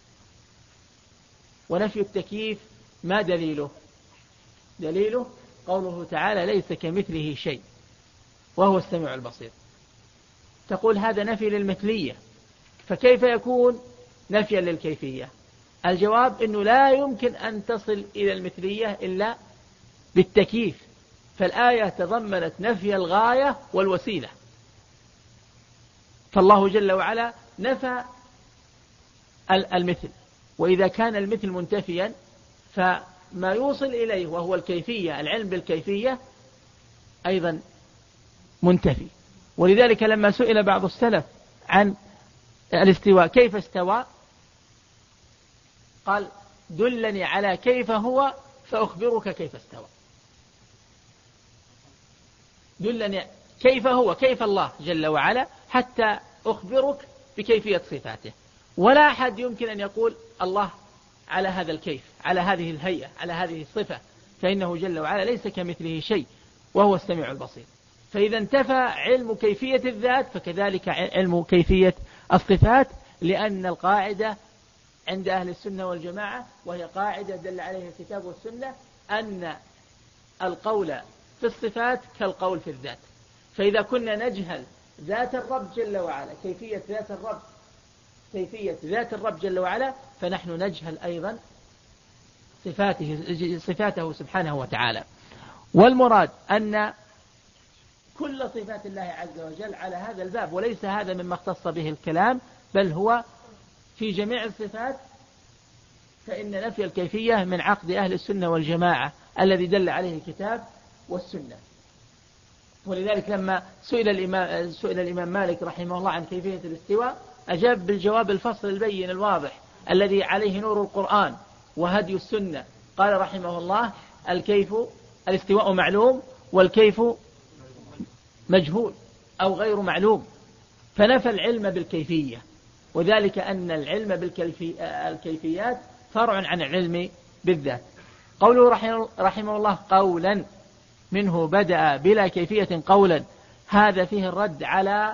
ونفي التكييف ما دليله؟ دليله قوله تعالى ليس كمثله شيء وهو السميع البصير. تقول هذا نفي للمثلية، فكيف يكون نفيا للكيفية؟ الجواب أنه لا يمكن أن تصل إلى المثلية إلا بالتكييف، فالآية تضمنت نفي الغاية والوسيلة، فالله جل وعلا نفى المثل، وإذا كان المثل منتفيا فما يوصل إليه وهو الكيفية، العلم بالكيفية أيضا منتفي. ولذلك لما سئل بعض السلف عن الاستواء كيف استوى قال دلني على كيف هو فأخبرك كيف استوى. دلني كيف هو، كيف الله جل وعلا، حتى أخبرك بكيفية صفاته. ولا أحد يمكن أن يقول الله على هذا الكيف، على هذه الهيئة، على هذه الصفة، فإنه جل وعلا ليس كمثله شيء وهو السميع البصير. فإذا انتفى علم كيفية الذات فكذلك علم كيفية الصفات، لأن القاعدة عند أهل السنة والجماعة، وهي قاعدة دل عليها الكتاب والسنة، أن القول في الصفات كالقول في الذات. فإذا كنا نجهل ذات الرب جل وعلا، كيفية ذات الرب كيفية ذات الرب جل وعلا، فنحن نجهل أيضا صفاته صفاته سبحانه وتعالى. والمراد أن كل صفات الله عز وجل على هذا الباب، وليس هذا مما اختص به الكلام، بل هو في جميع الصفات، فإن نفي الكيفية من عقد أهل السنة والجماعة الذي دل عليه الكتاب والسنة. ولذلك لما سئل الإمام, سئل الإمام مالك رحمه الله عن كيفية الاستواء أجاب بالجواب الفصل البين الواضح الذي عليه نور القرآن وهدي السنة. قال رحمه الله الكيف الاستواء معلوم والكيف مجهول أو غير معلوم، فنفى العلم بالكيفية، وذلك أن العلم بالكيفيات فرع عن العلم بالذات. قوله رحمه الله قولا منه بدأ بلا كيفية قولا، هذا فيه الرد على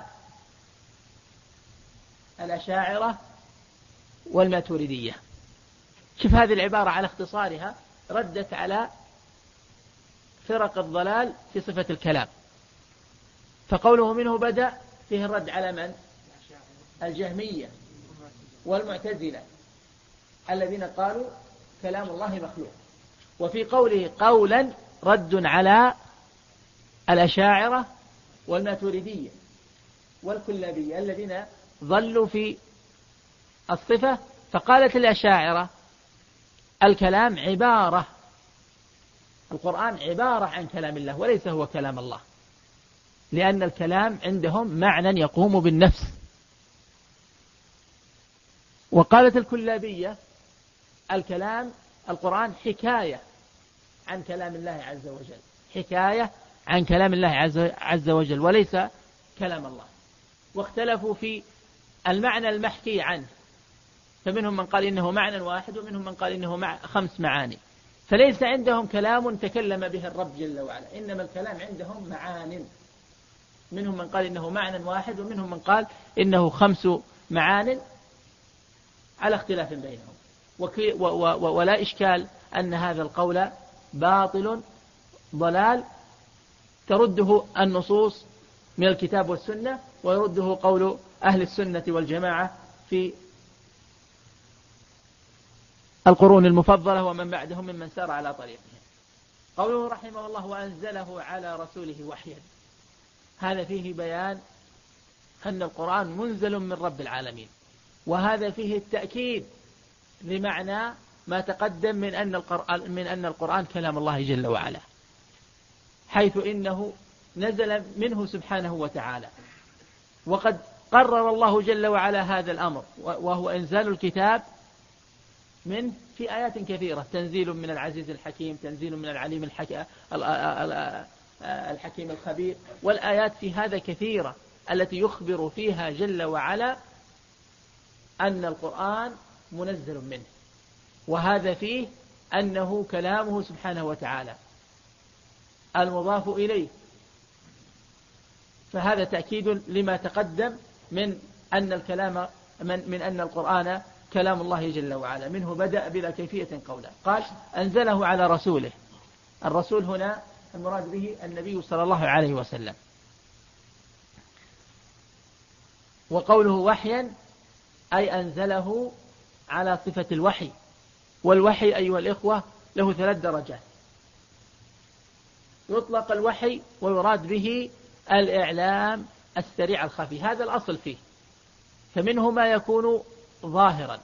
الأشاعرة والماتريدية. شوف هذه العبارة على اختصارها ردت على فرق الضلال في صفة الكلام. فقوله منه بدأ فيه الرد على من؟ الجهمية والمعتزلة الذين قالوا كلام الله مخلوق. وفي قوله قولا رد على الأشاعرة والماتريدية والكلابية الذين ظلوا في الصفة. فقالت الأشاعرة الكلام عبارة، القرآن عبارة عن كلام الله وليس هو كلام الله، لأن الكلام عندهم معنى يقوم بالنفس. وقالت الكلابية الكلام القرآن حكاية عن كلام الله عز وجل، حكاية عن كلام الله عز وجل وليس كلام الله. واختلفوا في المعنى المحكي عنه، فمنهم من قال إنه معنى واحد ومنهم من قال إنه مع خمس معاني. فليس عندهم كلام تكلم به الرب جل وعلا، إنما الكلام عندهم معان. منهم من قال إنه معنى واحد ومنهم من قال إنه خمس معان على اختلاف بينهم. ولا إشكال أن هذا القول باطل ضلال ترده النصوص من الكتاب والسنة، ويرده قول أهل السنة والجماعة في القرون المفضلة ومن بعدهم ممن سار على طريقهم. قوله رحمه الله وأنزله على رسوله وحيا، هذا فيه بيان أن القرآن منزل من رب العالمين، وهذا فيه التأكيد لمعنى ما تقدم من أن القرآن, من أن القرآن كلام الله جل وعلا، حيث إنه نزل منه سبحانه وتعالى. وقد قرر الله جل وعلا هذا الأمر، وهو إنزال الكتاب من في آيات كثيرة، تنزيل من العزيز الحكيم، تنزيل من العليم الحكيم الخبير. والآيات في هذا كثيرة التي يخبر فيها جل وعلا أن القرآن منزل منه، وهذا فيه أنه كلامه سبحانه وتعالى المضاف إليه. فهذا تأكيد لما تقدم من أن الكلام من, من أن القرآن كلام الله جل وعلا، منه بدأ بلا كيفية قولا. قال أنزله على رسوله، الرسول هنا المراد به النبي صلى الله عليه وسلم. وقوله وحيا أي أنزله على صفة الوحي. والوحي أيها الإخوة له ثلاث درجات. يطلق الوحي ويراد به الإعلام السريع الخفي، هذا الأصل فيه. فمنه ما يكون ظاهرا،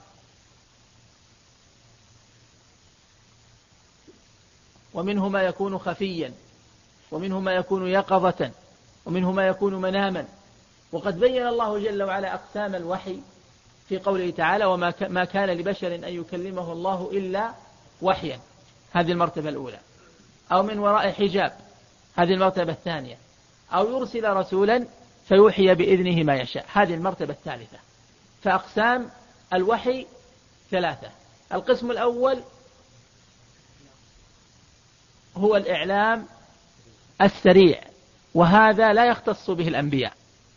ومنه ما يكون خفيا، ومنه ما يكون يقظة، ومنه ما يكون مناما. وقد بين الله جل وعلا أقسام الوحي في قوله تعالى: وما ما كان لبشر أن يكلمه الله إلا وحيا، هذه المرتبة الأولى، أو من وراء حجاب، هذه المرتبة الثانية، أو يرسل رسولا فيوحي بإذنه ما يشاء، هذه المرتبة الثالثة. فأقسام الوحي ثلاثة. القسم الأول هو الإعلام السريع، وهذا لا يختص به الأنبياء،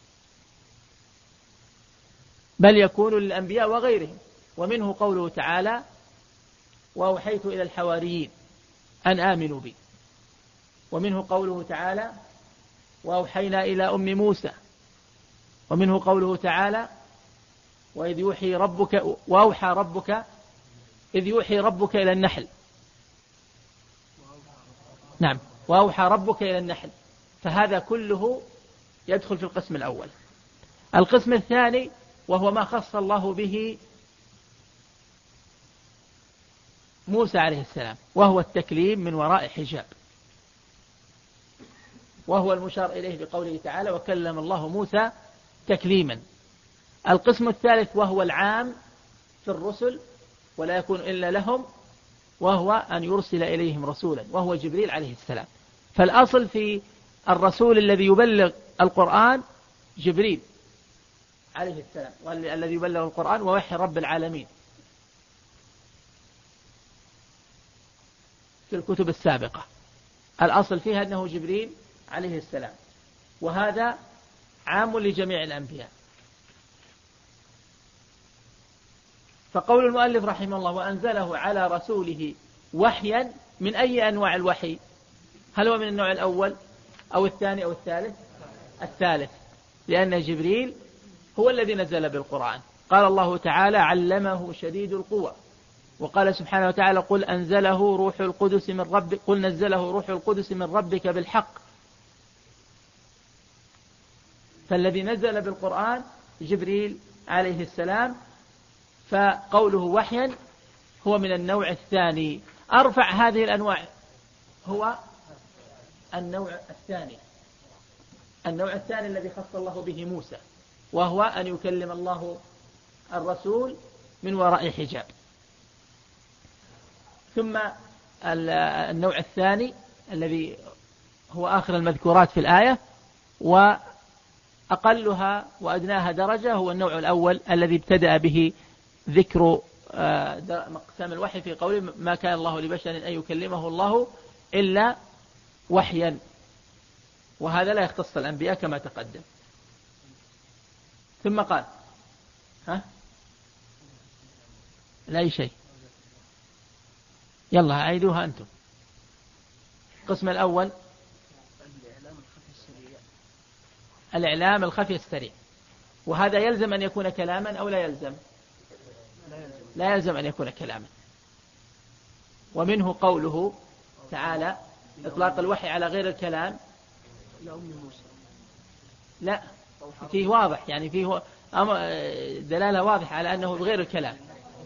بل يكون للأنبياء وغيرهم. ومنه قوله تعالى: وأوحيت إلى الحواريين أن آمنوا بي. ومنه قوله تعالى: وأوحينا إلى أم موسى. ومنه قوله تعالى: وإذ يوحي ربك وأوحى ربك إذ يوحي ربك إلى النحل. نعم، وأوحى ربك إلى النحل. فهذا كله يدخل في القسم الأول. القسم الثاني وهو ما خص الله به موسى عليه السلام، وهو التكليم من وراء حجاب، وهو المشار إليه بقوله تعالى: وكلم الله موسى تكليما. القسم الثالث وهو العام في الرسل ولا يكون إلا لهم، وهو أن يرسل إليهم رسولا، وهو جبريل عليه السلام. فالأصل في الرسول الذي يبلغ القرآن جبريل عليه السلام، والذي يبلغ القرآن ووحي رب العالمين في الكتب السابقة. الأصل فيها أنه جبريل عليه السلام، وهذا عام لجميع الأنبياء. فقول المؤلف رحمه الله: وأنزله على رسوله وحيا، من أي أنواع الوحي؟ هل هو من النوع الأول أو الثاني أو الثالث؟ الثالث، لأن جبريل هو الذي نزل بالقرآن. قال الله تعالى: علمه شديد القوى. وقال سبحانه وتعالى: قل أنزله روح القدس من ربك قل نزله روح القدس من ربك بالحق. فالذي نزل بالقرآن جبريل عليه السلام. فقوله وحيا هو من النوع الثاني. أرفع هذه الأنواع هو النوع الثاني النوع الثاني الذي خص الله به موسى، وهو أن يكلم الله الرسول من وراء حجاب. ثم النوع الثاني الذي هو آخر المذكورات في الآية وأقلها وأدناها درجة هو النوع الأول الذي ابتدأ به ذكر مقسم الوحي في قوله: ما كان الله لبشر أن يكلمه الله إلا وحيا، وهذا لا يختص الأنبياء كما تقدم. ثم قال: ها لا أي شيء، يلا عيدوها أنتم. القسم الأول الإعلام الخفي السريع، وهذا يلزم أن يكون كلاما أو لا يلزم؟ لا يلزم أن يكون كلاما. ومنه قوله تعالى: إطلاق الوحي على غير الكلام. لا، فيه واضح، يعني فيه دلالة واضحة على أنه بغير الكلام.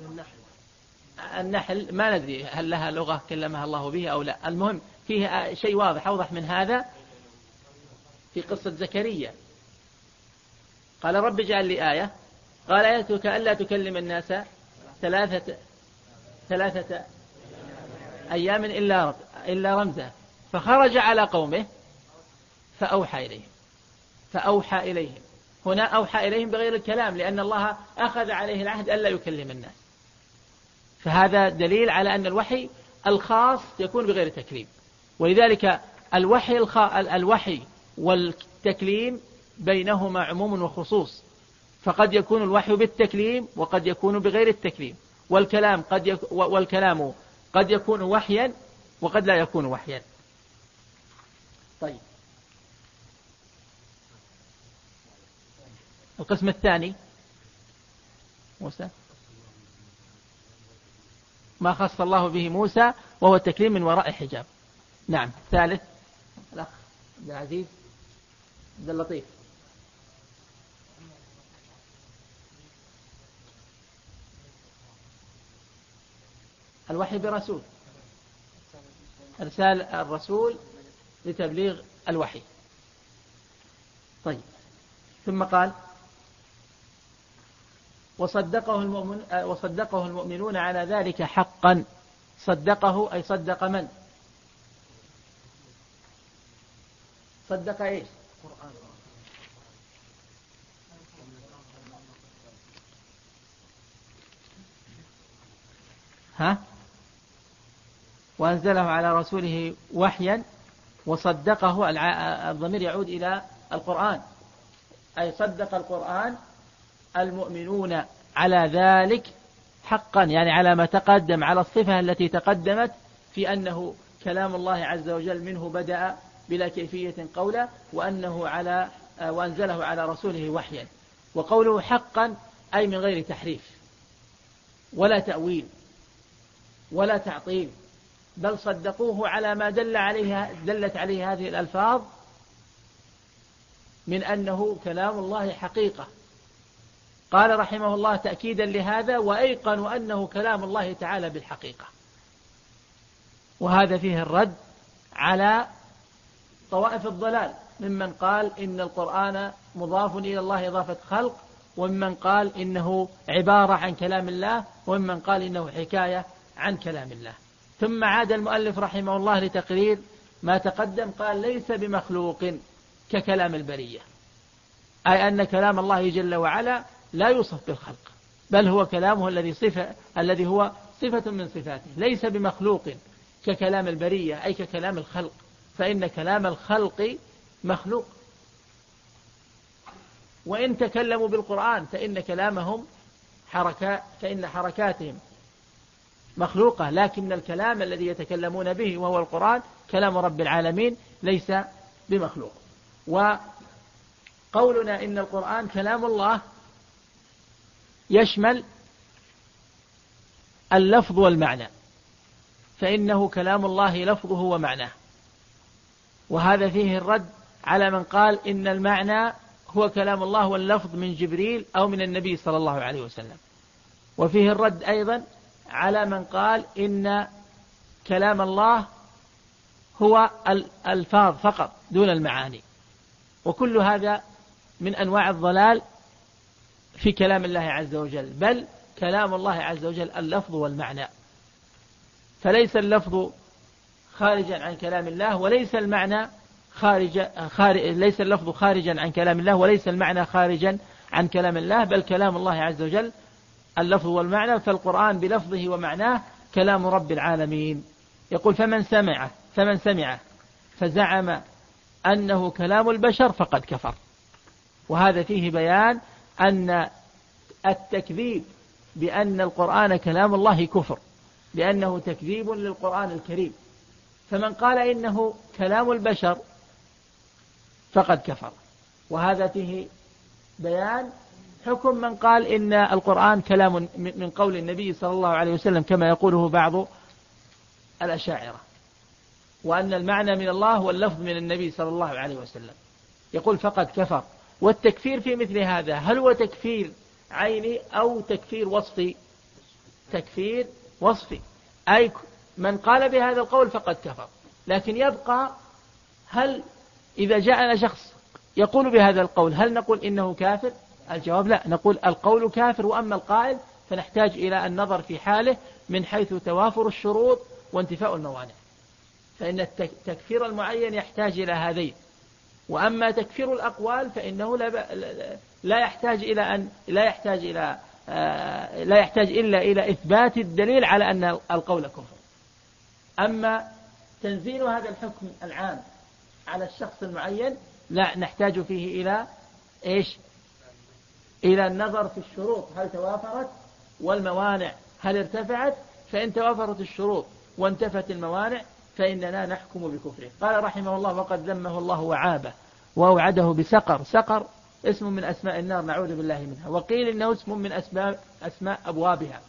النحل ما ندري هل لها لغة كلمها الله به أو لا، المهم فيه شيء واضح أوضح من هذا في قصة زكريا. قال: رب اجعل لي آية. قال: آيتك ألا تكلم الناس ثلاثة ثلاثة أيام إلا إلا رمزا. فخرج على قومه فأوحى إليهم فأوحى إليهم هنا أوحى إليهم بغير الكلام، لأن الله أخذ عليه العهد ألا يكلم الناس. فهذا دليل على أن الوحي الخاص يكون بغير تكليم. ولذلك الوحي الخ... الوحي والتكليم بينهما عموم وخصوص، فقد يكون الوحي بالتكليم وقد يكون بغير التكليم، والكلام قد يك... والكلام قد يكون وحيا وقد لا يكون وحيا. طيب، القسم الثاني موسى، ما خص الله به موسى وهو التكليم من وراء حجاب. نعم. ثالث عبد العزيز عبد اللطيف. الوحي برسول، إرسال الرسول لتبليغ الوحي. طيب، ثم قال وصدقه المؤمن وصدقه المؤمنون على ذلك حقا. صدقه أي صدق من؟ صدق إيش؟ ها؟ وأنزله على رسوله وحيا وصدقه. الضمير يعود إلى القرآن، أي صدق القرآن المؤمنون على ذلك حقا، يعني على ما تقدم، على الصفة التي تقدمت في أنه كلام الله عز وجل منه بدأ بلا كيفية قولا، وأنه على وأنزله على رسوله وحيا. وقوله حقا أي من غير تحريف ولا تأويل ولا تعطيل، بل صدقوه على ما دل عليها دلت عليه هذه الألفاظ من أنه كلام الله حقيقة. قال رحمه الله تأكيدا لهذا: وأيقنوا أنه كلام الله تعالى بالحقيقة. وهذا فيه الرد على طوائف الضلال ممن قال إن القرآن مضاف إلى الله إضافة خلق، وممن قال إنه عبارة عن كلام الله، وممن قال إنه حكاية عن كلام الله. ثم عاد المؤلف رحمه الله لتقرير ما تقدم، قال ليس بمخلوق ككلام البرية، أي أن كلام الله جل وعلا لا يوصف بالخلق، بل هو كلامه الذي صفة الذي هو صفة من صفاته. ليس بمخلوق ككلام البرية أي ككلام الخلق، فإن كلام الخلق مخلوق، وإن تكلموا بالقرآن فإن كلامهم حركات فإن حركاتهم مخلوقة، لكن الكلام الذي يتكلمون به وهو القرآن كلام رب العالمين ليس بمخلوق. وقولنا إن القرآن كلام الله يشمل اللفظ والمعنى، فإنه كلام الله لفظه ومعناه، وهذا فيه الرد على من قال إن المعنى هو كلام الله واللفظ من جبريل أو من النبي صلى الله عليه وسلم. وفيه الرد أيضا على من قال إن كلام الله هو الألفاظ فقط دون المعاني. وكل هذا من أنواع الضلال في كلام الله عز وجل، بل كلام الله عز وجل اللفظ والمعنى، فليس اللفظ خارجا عن كلام الله وليس المعنى خارج خارج ليس اللفظ خارجا عن كلام الله وليس المعنى خارجا عن كلام الله، بل كلام الله عز وجل اللفظ والمعنى. فالقرآن بلفظه ومعناه كلام رب العالمين. يقول فمن سمعه فمن سمعه فزعم أنه كلام البشر فقد كفر. وهذا فيه بيان أن التكذيب بأن القرآن كلام الله كفر، لأنه تكذيب للقرآن الكريم. فمن قال إنه كلام البشر فقد كفر. وهذا فيه بيان حكم من قال إن القرآن كلام من قول النبي صلى الله عليه وسلم كما يقوله بعض الأشاعرة، وأن المعنى من الله واللفظ من النبي صلى الله عليه وسلم. يقول فقد كفر. والتكفير في مثل هذا هل هو تكفير عيني أو تكفير وصفي؟ تكفير وصفي، أي من قال بهذا القول فقد كفر. لكن يبقى هل إذا جاءنا شخص يقول بهذا القول هل نقول إنه كافر؟ الجواب لا، نقول القول كافر، وأما القائل فنحتاج إلى النظر في حاله من حيث توافر الشروط وانتفاء الموانع، فإن التكفير المعين يحتاج إلى هذين. وأما تكفير الأقوال فإنه لا لا يحتاج إلى أن لا يحتاج إلى لا يحتاج إلا إلى إثبات الدليل على أن القول كفر. أما تنزيل هذا الحكم العام على الشخص المعين لا، نحتاج فيه إلى إيش؟ إلى النظر في الشروط هل توافرت، والموانع هل ارتفعت. فإن توافرت الشروط وانتفت الموانع فإننا نحكم بكفره. قال رحمه الله وقد ذمه الله وعابه وأوعده بسقر. سقر اسم من أسماء النار نعوذ بالله منها، وقيل إنه اسم من أسماء, أسماء أبوابها.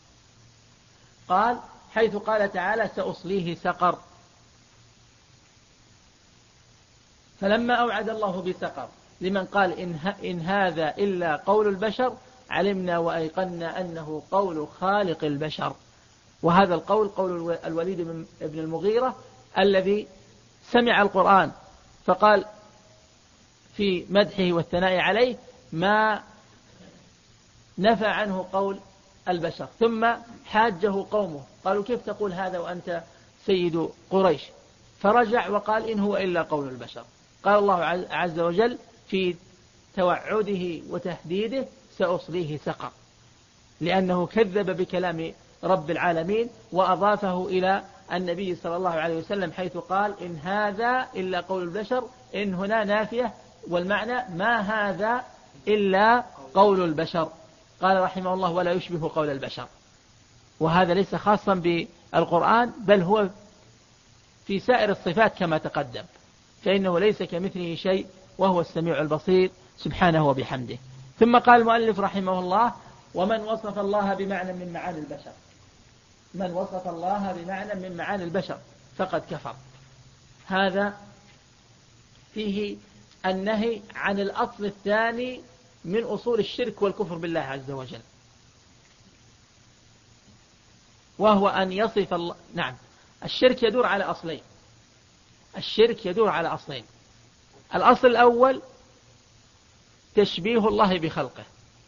قال حيث قال تعالى سأصليه سقر. فلما أوعد الله بسقر لمن قال إن, إن هذا إلا قول البشر علمنا وأيقنا أنه قول خالق البشر. وهذا القول قول الوليد بن المغيرة الذي سمع القرآن فقال في مدحه والثناء عليه ما نفى عنه قول البشر، ثم حاجه قومه قالوا كيف تقول هذا وأنت سيد قريش؟ فرجع وقال إن هو إلا قول البشر. قال الله عز وجل في توعده وتهديده سأصليه سقر، لأنه كذب بكلام رب العالمين وأضافه إلى النبي صلى الله عليه وسلم حيث قال إن هذا إلا قول البشر، إن هنا نافية والمعنى ما هذا إلا قول البشر. قال رحمه الله ولا يشبه قول البشر. وهذا ليس خاصا بالقرآن بل هو في سائر الصفات كما تقدم، فإنه ليس كمثله شيء وهو السميع البصير سبحانه وبحمده. ثم قال المؤلف رحمه الله ومن وصف الله بمعنى من معاني البشر، من وصف الله بمعنى من معاني البشر فقد كفر. هذا فيه النهي عن الأصل الثاني من أصول الشرك والكفر بالله عز وجل، وهو أن يصف الله. نعم، الشرك يدور على أصلين، الشرك يدور على أصلين. الأصل الأول تشبيه الله بخلقه،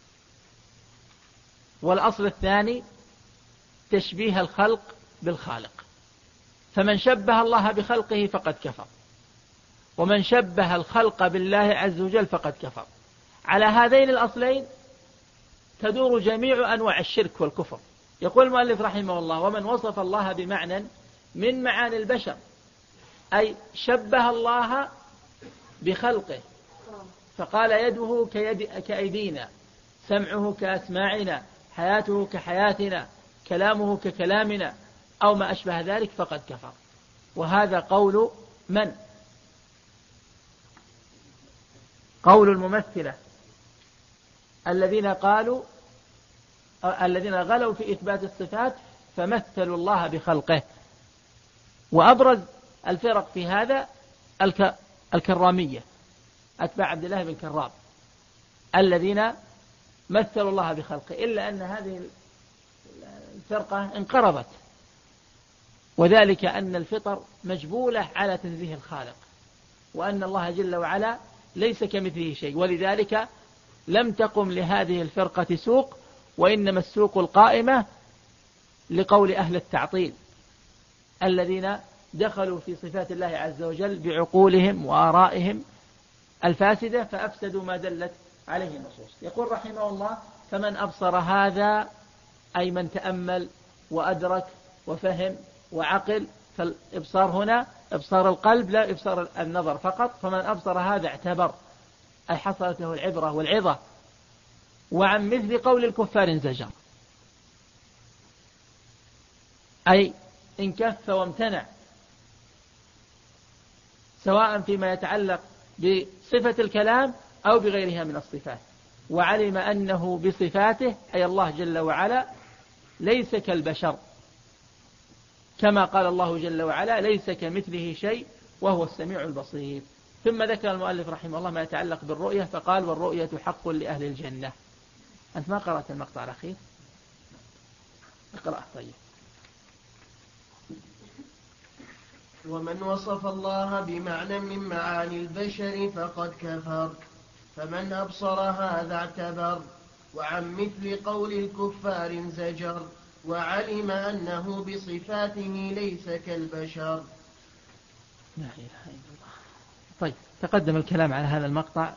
والأصل الثاني تشبيه الخلق بالخالق. فمن شبه الله بخلقه فقد كفر، ومن شبه الخلق بالله عز وجل فقد كفر. على هذين الأصلين تدور جميع أنواع الشرك والكفر. يقول المؤلف رحمه الله ومن وصف الله بمعنى من معاني البشر أي شبه الله بخلقه، فقال يده كيد كأيدينا، سمعه كأسماعنا، حياته كحياتنا، كلامه ككلامنا أو ما أشبه ذلك فقد كفر. وهذا قول من؟ قول الممثلة الذين قالوا الذين غلوا في إثبات الصفات فمثلوا الله بخلقه. وأبرز الفرق في هذا الكرامية أتباع عبد الله بن كرام الذين مثلوا الله بخلقه، إلا أن هذه الفرقة انقرضت، وذلك أن الفطر مجبولة على تنزيه الخالق، وأن الله جل وعلا ليس كمثله شيء، ولذلك لم تقم لهذه الفرقة سوق، وإنما السوق القائمة لقول أهل التعطيل الذين دخلوا في صفات الله عز وجل بعقولهم وآرائهم الفاسدة فأفسدوا ما دلت عليه النصوص. يقول رحمه الله فمن أبصر هذا أي من تأمل وأدرك وفهم وعقل، فالإبصار هنا إبصار القلب لا إبصار النظر فقط. فمن أبصر هذا اعتبر أي حصلت له العبرة والعظة، وعن مثل قول الكفار انزجر أي انكف وامتنع، سواء فيما يتعلق بصفة الكلام أو بغيرها من الصفات، وعلم أنه بصفاته أي الله جل وعلا ليس كالبشر، كما قال الله جل وعلا ليس كمثله شيء وهو السميع البصير. ثم ذكر المؤلف رحمه الله ما يتعلق بالرؤية فقال والرؤية حق لأهل الجنة. أنت ما قرأت المقطع الأخير؟ اقرأ طيب. ومن وصف الله بمعنى من معاني البشر فقد كفر، فمن أبصر هذا اعتبر، وعن مثل قول الكفار انزجر، وعلم أنه بصفاته ليس كالبشر. لا إله إلا الله. طيب، تقدم الكلام على هذا المقطع.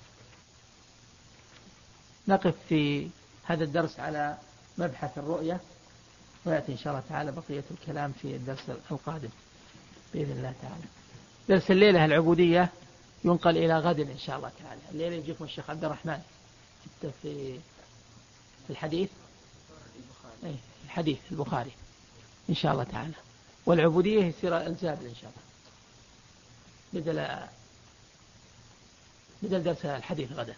نقف في هذا الدرس على مبحث الرؤية، ويأتي إن شاء الله تعالى بقية الكلام في الدرس القادم بإذن الله تعالى. درس الليلة العبودية ينقل إلى غد إن شاء الله تعالى. الليلة يجيكم الشيخ عبد الرحمن في الحديث أي الحديث البخاري إن شاء الله تعالى، والعبودية يصير الزابل إن شاء الله بدل بدل درس الحديث غدا.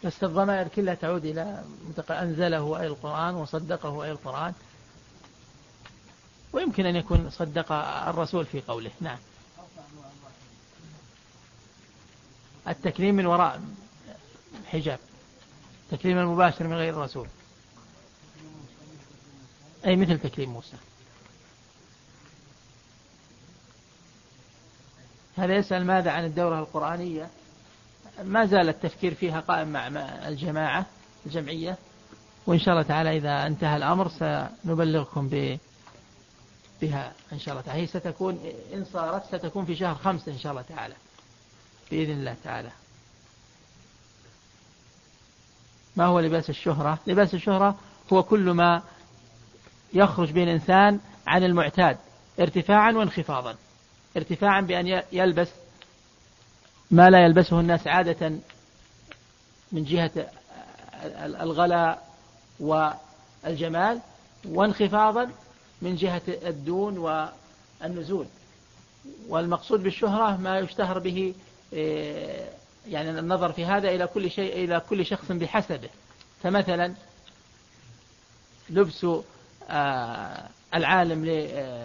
بس الضمائر كلها تعود إلى أنزله أي القرآن وصدقه أي القرآن، ويمكن أن يكون صدق الرسول في قوله. نعم. التكليم من وراء حجاب، تكليم المباشر من غير الرسول، أي مثل تكليم موسى. هذا يسأل ماذا عن الدورة القرآنية؟ ما زال التفكير فيها قائم مع الجماعة الجمعية، وإن شاء الله تعالى إذا انتهى الأمر سنبلغكم بها إن شاء الله تعالى. هي ستكون إن صارت ستكون في شهر خمسة إن شاء الله تعالى بإذن الله تعالى. ما هو لباس الشهرة؟ لباس الشهرة هو كل ما يخرج به الإنسان عن المعتاد ارتفاعا وانخفاضا. ارتفاعا بأن يلبس ما لا يلبسه الناس عادة من جهة الغلاء والجمال، وانخفاضا من جهة الدون والنزول. والمقصود بالشهرة ما يشتهر به، يعني النظر في هذا إلى كل شيء إلى كل شخص بحسبه. فمثلا لبس العالم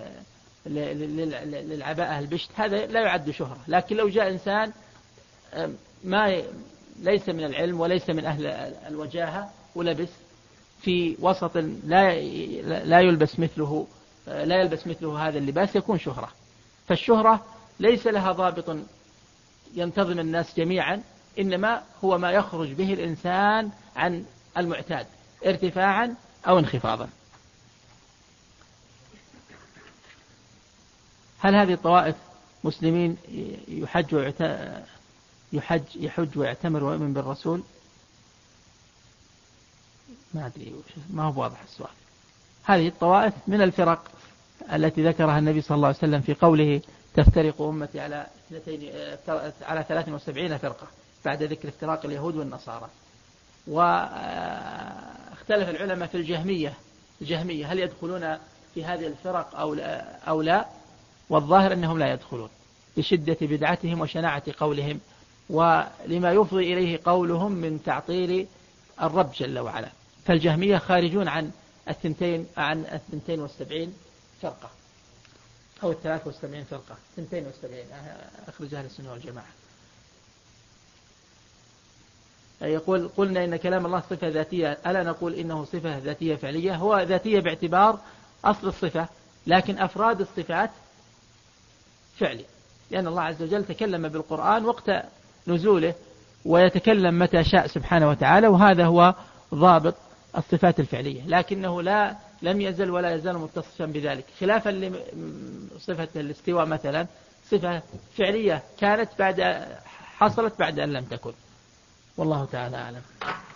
للعباءة البشت هذا لا يعد شهرة، لكن لو جاء إنسان ما ليس من العلم وليس من أهل الوجاهة ولبس في وسط لا لا يلبس مثله لا يلبس مثله هذا اللباس يكون شهرة. فالشهرة ليس لها ضابط ينتظم الناس جميعا، إنما هو ما يخرج به الإنسان عن المعتاد ارتفاعا أو انخفاضا. هل هذه الطوائف مسلمين يحج ويعت... يحج يحج ويعتمر ويؤمن بالرسول؟ ما أدري، ما هو واضح السؤال. هذه الطوائف من الفرق التي ذكرها النبي صلى الله عليه وسلم في قوله تفترق أمتي على اثنتين على ثلاث وسبعين فرقة بعد ذكر افتراق اليهود والنصارى. واختلف العلماء في الجهمية الجهمية هل يدخلون في هذه الفرق أو لا، والظاهر أنهم لا يدخلون لشدة بدعتهم وشناعة قولهم، ولما يفضي إليه قولهم من تعطيل الرب جل وعلا. فالجهمية خارجون عن الثنتين عن الثنتين والسبعين فرقة أو الثلاث والسبعين فرقة، ثنتين والسبعين أخرج أهل السنة والجماعة. يقول قلنا إن كلام الله صفة ذاتية، ألا نقول إنه صفة ذاتية فعلية؟ هو ذاتية باعتبار أصل الصفة، لكن أفراد الصفات فعلي، لأن الله عز وجل تكلم بالقرآن وقت نزوله ويتكلم متى شاء سبحانه وتعالى، وهذا هو ضابط الصفات الفعلية، لكنه لا لم يزل ولا يزال متصفا بذلك، خلافا لصفة الاستواء مثلا صفة فعلية كانت بعد حصلت بعد أن لم تكن. والله تعالى أعلم.